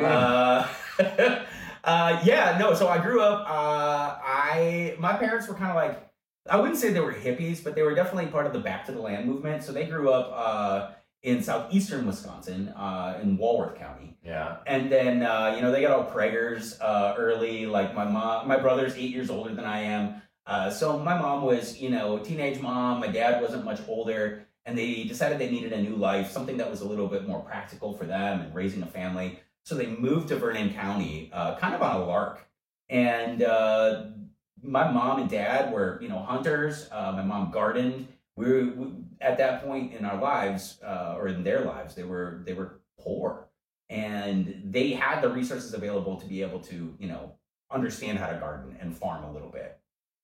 Uh, uh, yeah, no, so I grew up, uh, I, my parents were kind of like, I wouldn't say they were hippies, but they were definitely part of the Back to the Land movement. So they grew up uh, in southeastern Wisconsin, uh, in Walworth County. Yeah. And then, uh, you know, they got all Praggers uh, early. Like my mom, my brother's eight years older than I am. Uh, so my mom was, you know, a teenage mom. My dad wasn't much older. And they decided they needed a new life, something that was a little bit more practical for them and raising a family. So they moved to Vernon County, uh, kind of on a lark. And uh, my mom and dad were, you know, hunters. Uh, my mom gardened. We were we, at that point in our lives, uh, or in their lives, they were they were poor, and they had the resources available to be able to, you know, understand how to garden and farm a little bit.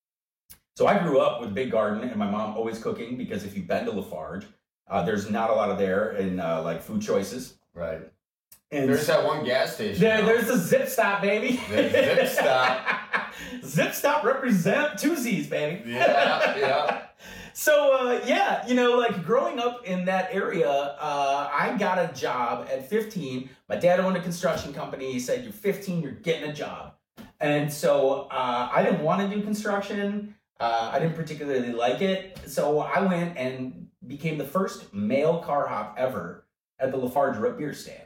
So I grew up with a big garden, and my mom always cooking, because if you've been to Lafarge, uh, there's not a lot of there in uh, like food choices. Right. And there's that one gas station. There, there's the Zip Stop, baby. The Zip Stop. Zip Stop represent two Z's, baby. Yeah, yeah. So, uh, yeah, you know, like growing up in that area, uh, I got a job at fifteen. My dad owned a construction company. He said, you're fifteen, you're getting a job. And so uh, I didn't want to do construction. Uh, I didn't particularly like it. So I went and became the first male car hop ever at the Lafarge root beer stand.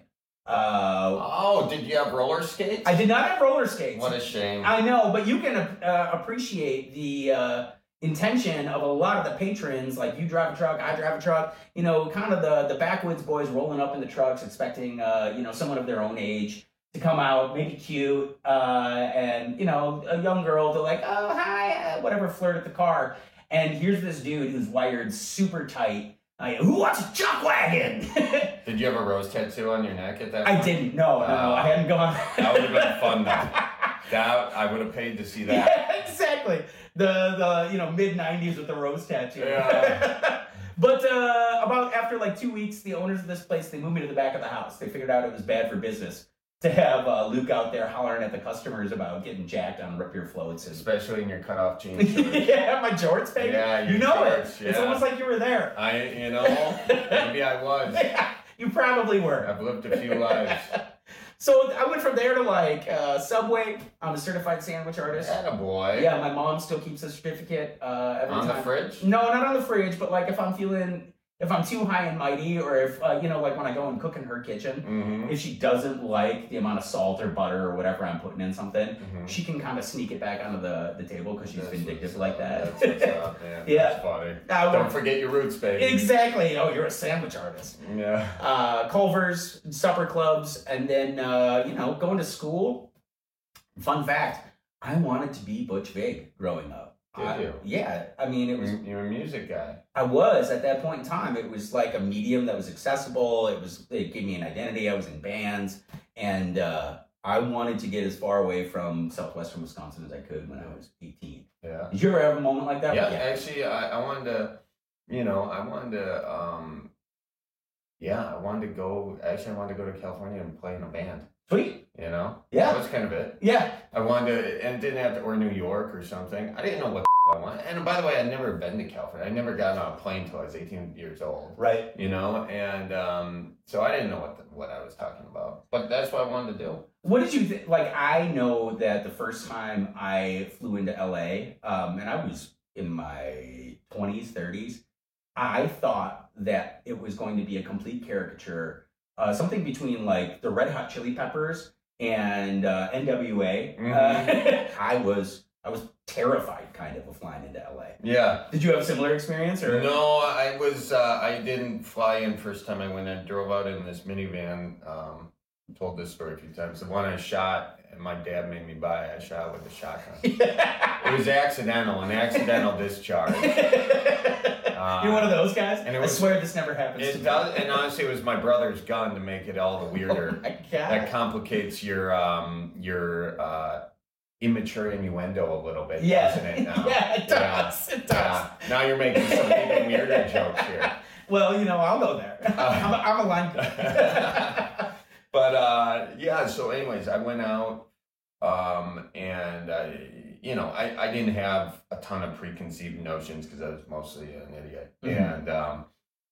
Uh, oh, did you have roller skates? I did not have roller skates. What a shame. I know, but you can uh, appreciate the uh, intention of a lot of the patrons. Like, you drive a truck, I drive a truck. You know, kind of the the backwoods boys rolling up in the trucks, expecting uh, you know, someone of their own age to come out, maybe cute, uh, and you know, a young girl to like, oh hi, whatever, flirt at the car. And here's this dude who's wired super tight. Like, who wants a chuck wagon? Did you have a rose tattoo on your neck at that I point? didn't. No, no, no. I hadn't gone. That would have been fun, though. That, I would have paid to see that. Yeah, exactly. The, the you know, mid nineties with the rose tattoo. Yeah. But uh, about after like two weeks, the owners of this place, they moved me to the back of the house. They figured out it was bad for business to have uh, Luke out there hollering at the customers about getting jacked on root beer floats. And... Especially in your cutoff jeans. Yeah, my jorts, baby. Yeah, you your know jorts, it. It's yeah. almost like you were there. I, you know, maybe I was. Yeah, you probably were. I've lived a few lives. So I went from there to like uh, Subway. I'm a certified sandwich artist. Attaboy. Yeah, my mom still keeps a certificate uh, every On time. the fridge? No, not on the fridge, but like if I'm feeling, if I'm too high and mighty, or if, uh, you know, like when I go and cook in her kitchen, Mm-hmm. if she doesn't like the amount of salt or butter or whatever I'm putting in something, Mhm. she can kind of sneak it back onto the, the table because she's That's vindictive like that. That's what's up, man. Yeah. That's funny. Uh, Don't forget your roots, baby. Exactly. Oh, you're a sandwich artist. Yeah. Uh, Culver's, supper clubs, and then, uh, you know, going to school. Fun fact, I wanted to be Butch Vig growing up. Did I- you? Yeah. I mean, it was... You're a music guy. I was at that point in time. It was like a medium that was accessible. It was, it gave me an identity. I was in bands, and uh, I wanted to get as far away from southwestern Wisconsin as I could when I was eighteen. Yeah. Did you ever have a moment like that? Yeah, actually, I, I wanted to, you know, I wanted to, um, yeah, I wanted to go, actually, I wanted to go to California and play in a band. Sweet. You know? Yeah. That was kind of it. Yeah. I wanted to, and didn't have to, or New York or something. I didn't know what I wanted. And by the way, I'd never been to California. I never got on a plane until I was eighteen years old. Right. You know? And um, so I didn't know what the, what I was talking about. But that's what I wanted to do. What did you think? Like, I know that the first time I flew into L A, um, and I was in my twenties, thirties, I thought that it was going to be a complete caricature, uh, something between like the Red Hot Chili Peppers and uh, N W A. Mm-hmm. Uh, I was I was terrified, kind of, of flying into L A. Yeah. Did you have a similar experience? Or no, I was. Uh, I didn't fly in first time I went. I drove out in this minivan. Um, told this story a few times. The one I shot, and my dad made me buy. I shot with a shotgun. It was accidental, an accidental discharge. Uh, You're one of those guys? And it was, I swear this never happens it to me. does, and honestly, it was my brother's gun to make it all the weirder. Oh my God. That complicates your um, your uh, immature innuendo a little bit, Yeah. doesn't it? Now? Yeah, it does. Yeah. It does. Yeah. Now you're making some even weirder jokes here. Well, you know, I'll go there. I'm, a, I'm a line cook. But uh, yeah, so anyways, I went out um, and, I, you know, I, I didn't have a ton of preconceived notions because I was mostly an idiot. Mm-hmm. And, um,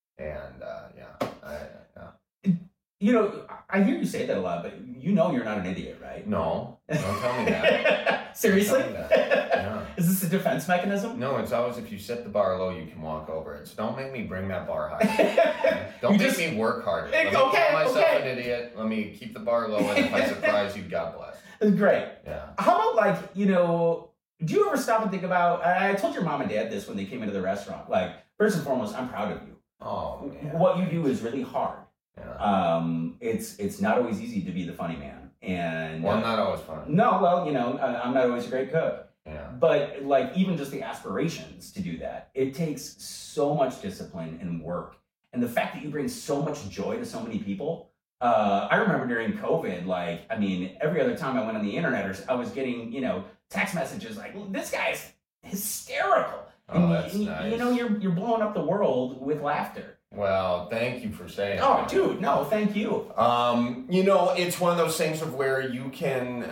and uh, yeah, I, yeah. You know, I hear you say that a lot, but you know you're not an idiot, right? No, don't tell me that. Seriously? Don't tell me that. Yeah. Is this a defense mechanism? No, it's always if you set the bar low, you can walk over it. So don't make me bring that bar high. Don't You make just- me work harder. Okay, Let me call myself okay. an idiot. Let me keep the bar low, and if I surprise you, God bless. Great. Yeah. How about, like, you know, do you ever stop and think about, I I told your mom and dad this when they came into the restaurant, like, first and foremost, I'm proud of you. Oh, man. What you do is really hard. Yeah. Um, it's it's not always easy to be the funny man. And Well, uh, not always fun. No, well, you know, I, I'm not always a great cook. Yeah. But like even just the aspirations to do that, it takes so much discipline and work. And the fact that you bring so much joy to so many people. Uh, I remember during COVID, like, I mean, every other time I went on the internet, or I was getting, you know, text messages like, well, this guy's hysterical. Oh, and that's you, nice. you know, you're you're blowing up the world with laughter. Well, thank you for saying Oh, that. dude, no, thank you. Um, you know, it's one of those things of where you can,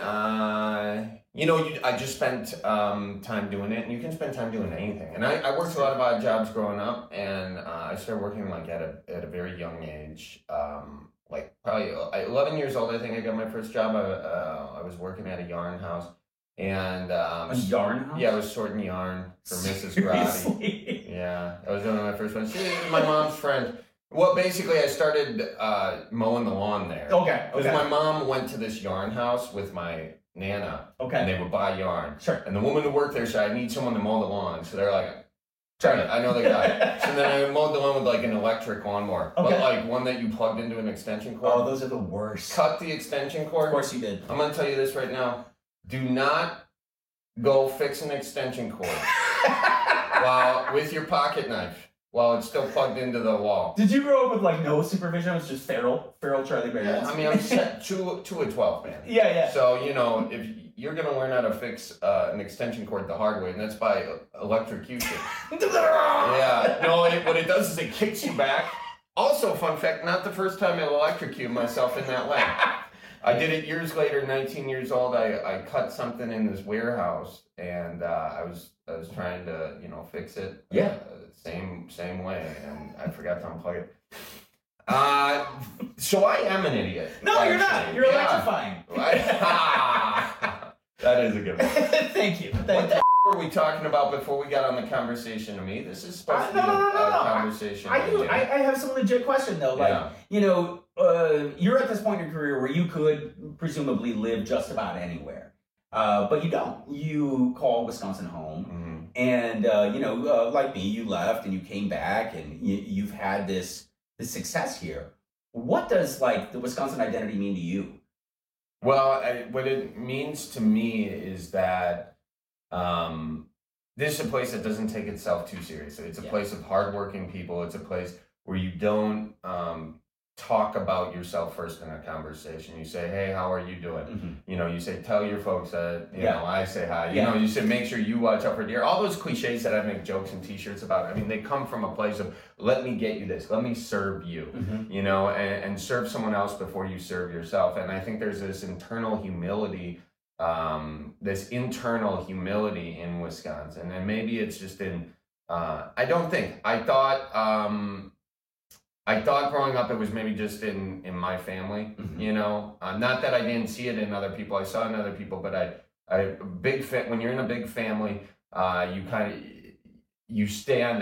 uh, you know, you, I just spent um, time doing it, and you can spend time doing anything. And I, I worked a lot of odd jobs growing up, and uh, I started working like at a at a very young age. Um, like probably eleven years old, I think I got my first job. I, uh, I was working at a yarn house. And um, A yarn house? Yeah, I was sorting yarn for Missus Grotti. Yeah, that was one of my first ones. She was my mom's friend. Well, basically, I started uh, mowing the lawn there. Okay, Because okay. my mom went to this yarn house with my Nana. Okay. And they would buy yarn. Sure. And the woman who worked there said, I need someone to mow the lawn. So they're like, Try it. I know the guy. So then I mowed the lawn with like an electric lawnmower. Okay. But like one that you plugged into an extension cord. Oh, those are the worst. Cut the extension cord. Of course you did. I'm going to tell you this right now. Do not go fix an extension cord while with your pocket knife while it's still plugged into the wall. Did you grow up with like no supervision? It was just feral, feral Charlie Bear. Yeah, I mean, I'm set to to a twelve man. Yeah, yeah. So you know, if you're gonna learn how to fix uh, an extension cord the hard way, and that's by electrocution. Yeah. No, it, what it does is it kicks you back. Also, fun fact: not the first time I electrocuted myself in that way. I did it years later, nineteen years old. I, I cut something in this warehouse, and uh, I was I was trying to you know fix it. Yeah. Uh, same same way, and I forgot to unplug it. Uh, so I am an idiot. No, you're not. actually. You're Yeah. electrifying. I- that is a good one. Thank you. What Thank the f- were we talking about before we got on the conversation to me? This is supposed to be Uh, no, no, no, a, no, a no. conversation. I do. with you. I, I have some legit question though. Like, Yeah. you know, uh, you're at this point in your career where you could presumably live just about anywhere, uh, but you don't. You call Wisconsin home, Mm-hmm. and uh, you know, uh, like me, you left and you came back, and you, you've had this this success here. What does like the Wisconsin identity mean to you? Well, I, what it means to me is that um, this is a place that doesn't take itself too seriously. It's a Yeah. place of hardworking people. It's a place where you don't um, talk about yourself first in a conversation. You say, "Hey, how are you doing?" Mm-hmm. You know, you say, "Tell your folks that you Yeah. know I say hi." You Yeah. know, you say, "Make sure you watch out for deer." All those cliches that I make jokes and T-shirts about. I mean, they come from a place of let me get you this, let me serve you. Mhm. You know, and, and serve someone else before you serve yourself. And I think there's this internal humility, um, this internal humility in Wisconsin, and maybe it's just in. Uh, I don't think I thought. Um, I thought growing up it was maybe just in, in my family, Mhm. you know. Uh, not that I didn't see it in other people. I saw it in other people, but I, I big fa- when you're in a big family, uh, you kind of you stand out.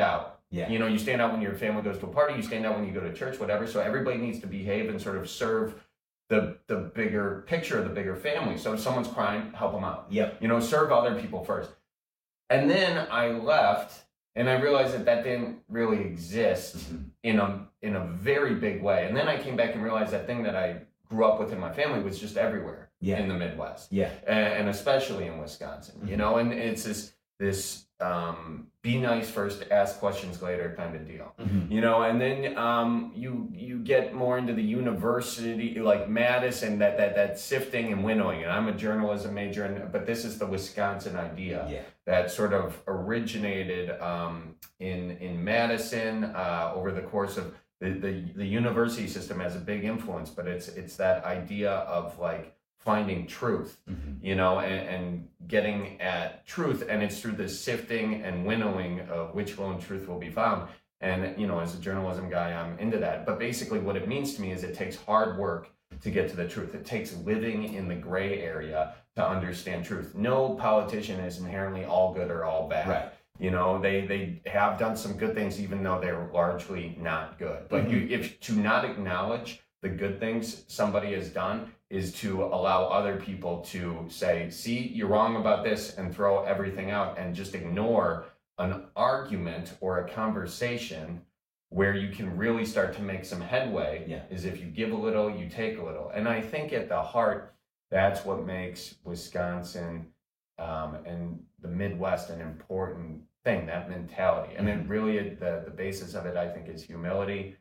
Yeah. You know, you stand out when your family goes to a party, you stand out when you go to church, whatever. So everybody needs to behave and sort of serve the the bigger picture of the bigger family. So if someone's crying, help them out. Yep. You know, serve other people first. And then I left, and I realized that that didn't really exist mm-hmm. in a in a very big way. And then I came back and realized that thing that I grew up with in my family was just everywhere yeah. in the Midwest. Yeah. And, and especially in Wisconsin, mm-hmm. you know, and it's this, this um, be nice first, ask questions later kind of deal, mm-hmm. you know, and then um, you you get more into the university, like Madison, that, that, that sifting and winnowing. And I'm a journalism major, and, but this is the Wisconsin idea yeah. that sort of originated um, in, in Madison uh, over the course of The, the the university system has a big influence, but it's it's that idea of like finding truth, mm-hmm. you know, and, and getting at truth, and it's through this sifting and winnowing of which lone truth will be found. And you know, as a journalism guy, I'm into that. But basically, what it means to me is it takes hard work to get to the truth. It takes living in the gray area to understand truth. No politician is inherently all good or all bad. Right. You know, they, they have done some good things, even though they're largely not good. But mm-hmm. you, if to not acknowledge the good things somebody has done is to allow other people to say, see, you're wrong about this, and throw everything out and just ignore an argument or a conversation where you can really start to make some headway yeah. is if you give a little, you take a little. And I think at the heart, that's what makes Wisconsin um, and the Midwest an important thing, that mentality. And mm-hmm. it really, the, the basis of it, I think, is humility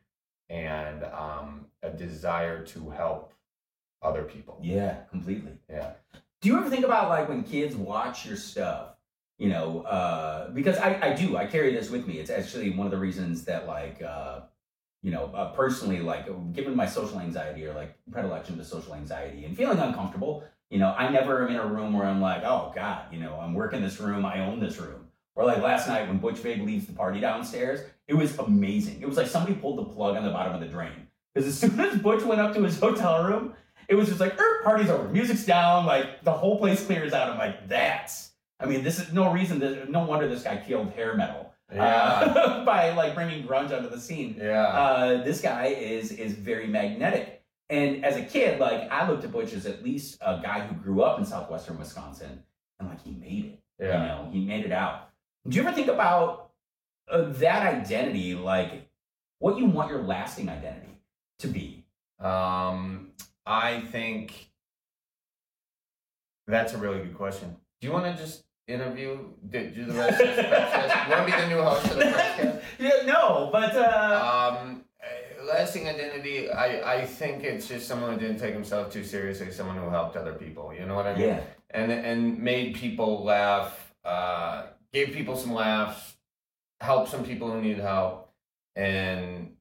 and um, a desire to help other people. Yeah, completely. Yeah. Do you ever think about like when kids watch your stuff, you know, uh, because I, I do, I carry this with me. It's actually one of the reasons that like, uh, you know, uh, personally, like given my social anxiety or like predilection to social anxiety and feeling uncomfortable, you know, I never am in a room where I'm like, oh God, you know, I'm working this room, I own this room. Or like last night when Butch Vig leaves the party downstairs, it was amazing. It was like somebody pulled the plug on the bottom of the drain. Because as soon as Butch went up to his hotel room, it was just like, er, party's over, music's down, like the whole place clears out. I'm like, that's, I mean, this is no reason, that, no wonder this guy killed hair metal. Yeah. Uh, by like bringing grunge onto the scene. Yeah. Uh, this guy is is very magnetic. And as a kid, like I looked at Butch as at least a guy who grew up in southwestern Wisconsin, and like he made it. Yeah. You know, he made it out. Do you ever think about uh, that identity, like what you want your lasting identity to be? Um, I think that's a really good question. Do you want to just interview, do, do the rest of this podcast? You want to be the new host of the podcast? Yeah, no, but uh... um, lasting identity, I, I think it's just someone who didn't take himself too seriously, someone who helped other people. You know what I mean? Yeah. And and made people laugh, uh, gave people some laughs, helped some people who need help, and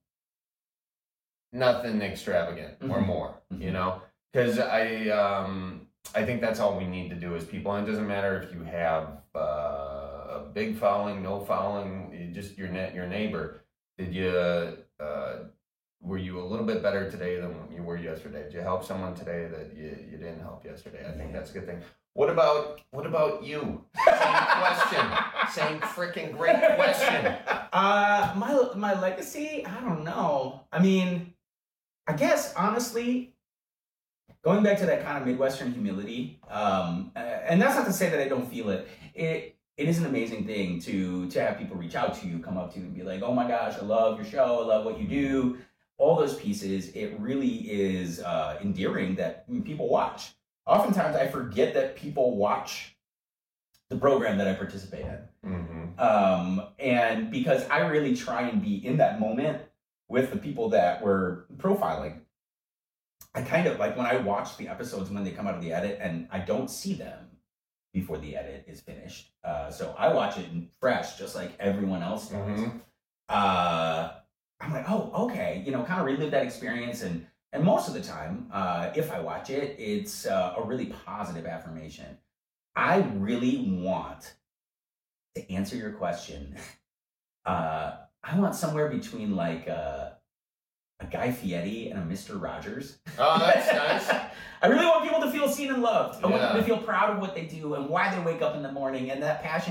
nothing extravagant mm-hmm. or more. Mm-hmm. You know, because I um. I think that's all we need to do as people. And it doesn't matter if you have uh, a big following, no following, you just your net, your neighbor. Did you, uh, were you a little bit better today than you were yesterday? Did you help someone today that you, you didn't help yesterday? I think that's a good thing. What about, what about you? Same question. Same freaking great question. Uh, my, my legacy, I don't know. I mean, I guess honestly, going back to that kind of Midwestern humility, um, and that's not to say that I don't feel it. It it is an amazing thing to to have people reach out to you, come up to you and be like, oh my gosh, I love your show, I love what you do. All those pieces, it really is uh, endearing that people watch. Oftentimes I forget that people watch the program that I participate in. Mm-hmm. Um, and because I really try and be in that moment with the people that we're profiling. I kind of, like when I watch the episodes when they come out of the edit, and I don't see them before the edit is finished. Uh, so I watch it fresh, just like everyone else does. Mm-hmm. Uh, I'm like, oh, okay, you know, kind of relive that experience. And and most of the time, uh, if I watch it, it's uh, a really positive affirmation. I really want to answer your question. Uh, I want somewhere between like... Uh, a Guy Fieri and a Mister Rogers. Oh, that's nice. I really want people to feel seen and loved. I want Yeah. them to feel proud of what they do and why they wake up in the morning and that passion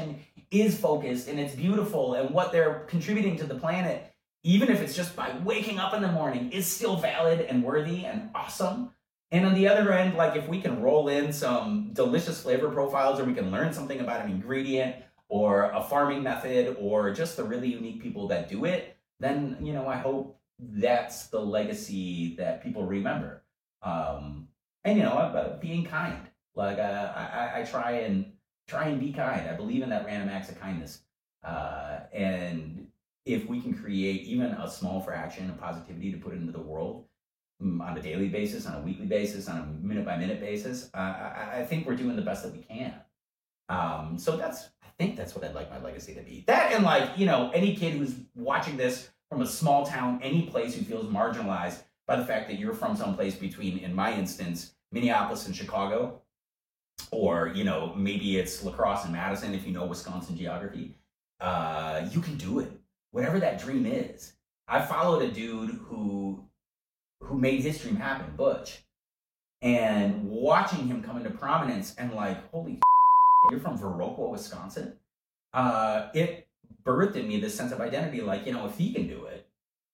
is focused and it's beautiful, and what they're contributing to the planet, even if it's just by waking up in the morning, is still valid and worthy and awesome. And on the other end, like if we can roll in some delicious flavor profiles, or we can learn something about an ingredient or a farming method or just the really unique people that do it, then, you know, I hope that's the legacy that people remember. Um, and, you know, uh, being kind. Like uh, I, I try and try and be kind. I believe in that random acts of kindness. Uh, and if we can create even a small fraction of positivity to put into the world, on a daily basis, on a weekly basis, on a minute by minute basis, uh, I, I think we're doing the best that we can. Um, so that's, I think that's what I'd like my legacy to be. That, and like, you know, any kid who's watching this from a small town, any place, who feels marginalized by the fact that you're from someplace between, in my instance, Minneapolis and Chicago, or, you know, maybe it's La Crosse and Madison if you know Wisconsin geography, uh, you can do it. Whatever that dream is. I followed a dude who who made his dream happen, Butch. And watching him come into prominence and like, holy f***, you're from Viroqua, Wisconsin? Uh, it birthed in me this sense of identity, like, you know, if he can do it,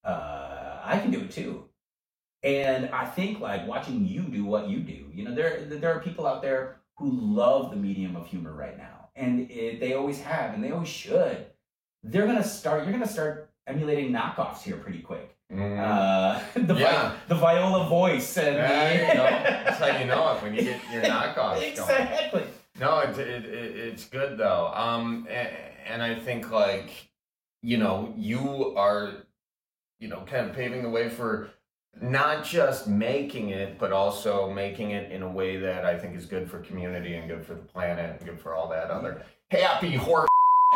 uh, I can do it too. And I think like watching you do what you do, you know, there, there are people out there who love the medium of humor right now. And it, they always have, and they always should. They're gonna start, you're gonna start emulating knockoffs here pretty quick. Mm. Uh, the, yeah. vi- the Viola voice. And yeah, you know, that's how you know it, when you get your knockoffs exactly. going. No, it, it, it, it's good though. Um, and, and I think like, you know, you are, you know, kind of paving the way for not just making it, but also making it in a way that I think is good for community and good for the planet and good for all that other happy horse,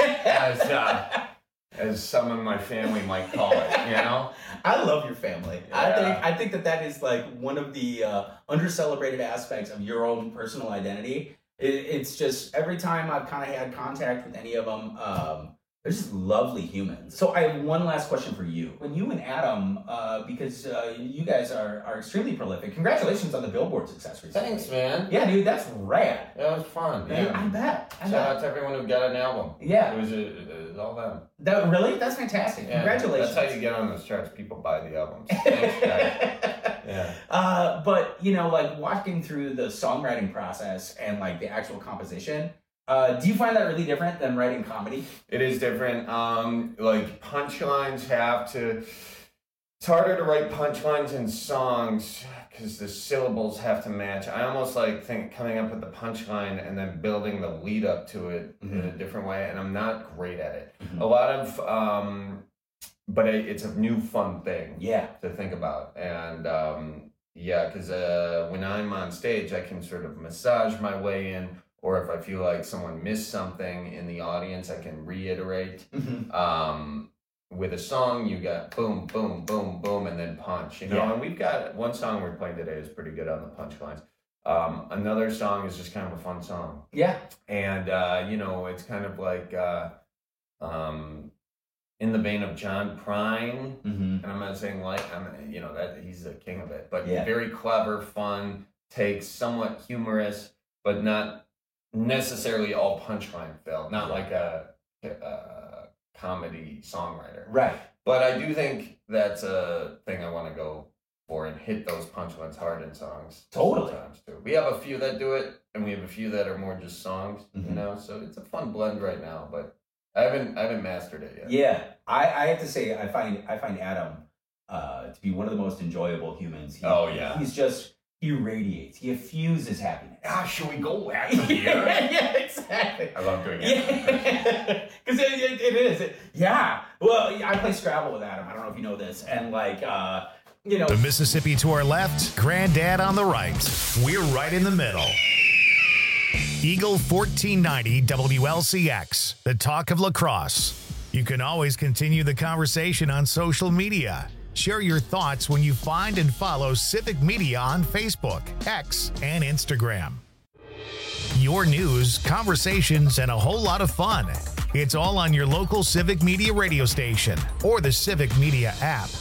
as uh, as some of my family might call it, you know? I love your family. Yeah. I think I think that that is like one of the uh, under-celebrated aspects of your own personal identity. It, it's just every time I've kind of had contact with any of them, um, they're just lovely humans. So I have one last question for you. When you and Adam, uh, because uh, you guys are, are extremely prolific, congratulations on the Billboard success recently. Thanks, man. Yeah, dude, that's rad. That was fun. Yeah. I, I bet. I Shout bet. out to everyone who got an album. Yeah. It was, a, it was all them. That, really? That's fantastic. Yeah, Congratulations. That's how you get on those charts. People buy the albums. Thanks, guys. Yeah. Uh, but, you know, like walking through the songwriting process and like the actual composition, Uh, do you find that really different than writing comedy? It is different. Um, like punchlines have to. It's harder to write punchlines in songs because the syllables have to match. I almost like think coming up with the punchline and then building the lead up to it mm-hmm. in a different way, and I'm not great at it. Mm-hmm. A lot of, um, but it, it's a new fun thing. Yeah. To think about, and um, yeah, because uh, when I'm on stage, I can sort of massage my way in. Or if I feel like someone missed something in the audience, I can reiterate. Mm-hmm. Um, with a song, you got boom, boom, boom, boom, and then punch. You know, yeah. And we've got one song we're playing today is pretty good on the punchlines. Um, another song is just kind of a fun song. Yeah. And uh, you know, it's kind of like uh, um, in the vein of John Prine, mm-hmm. and I'm not saying like I'm, you know, that he's the king of it, but yeah. very clever, fun takes, somewhat humorous, but not necessarily all punchline filled, not like a, a comedy songwriter. Right. But I do think that's a thing I want to go for and hit those punchlines hard in songs. Totally. Sometimes too. We have a few that do it, and we have a few that are more just songs, mm-hmm. you know, so it's a fun blend right now, but I haven't I haven't mastered it yet. Yeah. I, I have to say I find I find Adam uh, to be one of the most enjoyable humans. He, oh yeah. He's just He radiates. He effuses happiness. Ah, should we go after here? Yeah, exactly. I love doing it. Because it, it, it is. It, yeah. Well, I play Scrabble with Adam. I don't know if you know this. And like, uh, you know. The Mississippi to our left, Granddad on the right. We're right in the middle. Eagle fourteen ninety W L C X, the talk of La Crosse. You can always continue the conversation on social media. Share your thoughts when you find and follow Civic Media on Facebook, X, and Instagram. Your news, conversations, and a whole lot of fun. It's all on your local Civic Media radio station or the Civic Media app.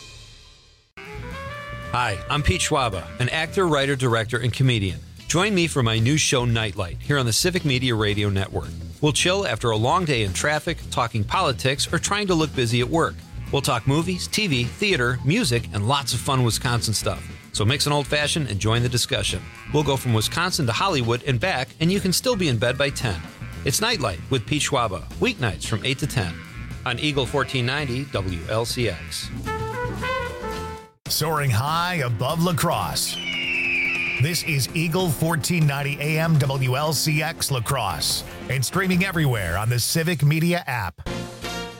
Hi, I'm Pete Schwaba, an actor, writer, director, and comedian. Join me for my new show, Nightlight, here on the Civic Media Radio Network. We'll chill after a long day in traffic, talking politics, or trying to look busy at work. We'll talk movies, T V, theater, music, and lots of fun Wisconsin stuff. So mix an old-fashioned and join the discussion. We'll go from Wisconsin to Hollywood and back, and you can still be in bed by ten. It's Nightlight with Pete Schwaba, weeknights from eight to ten on Eagle fourteen ninety W L C X. Soaring high above La Crosse. This is Eagle fourteen ninety A M W L C X La Crosse and streaming everywhere on the Civic Media app.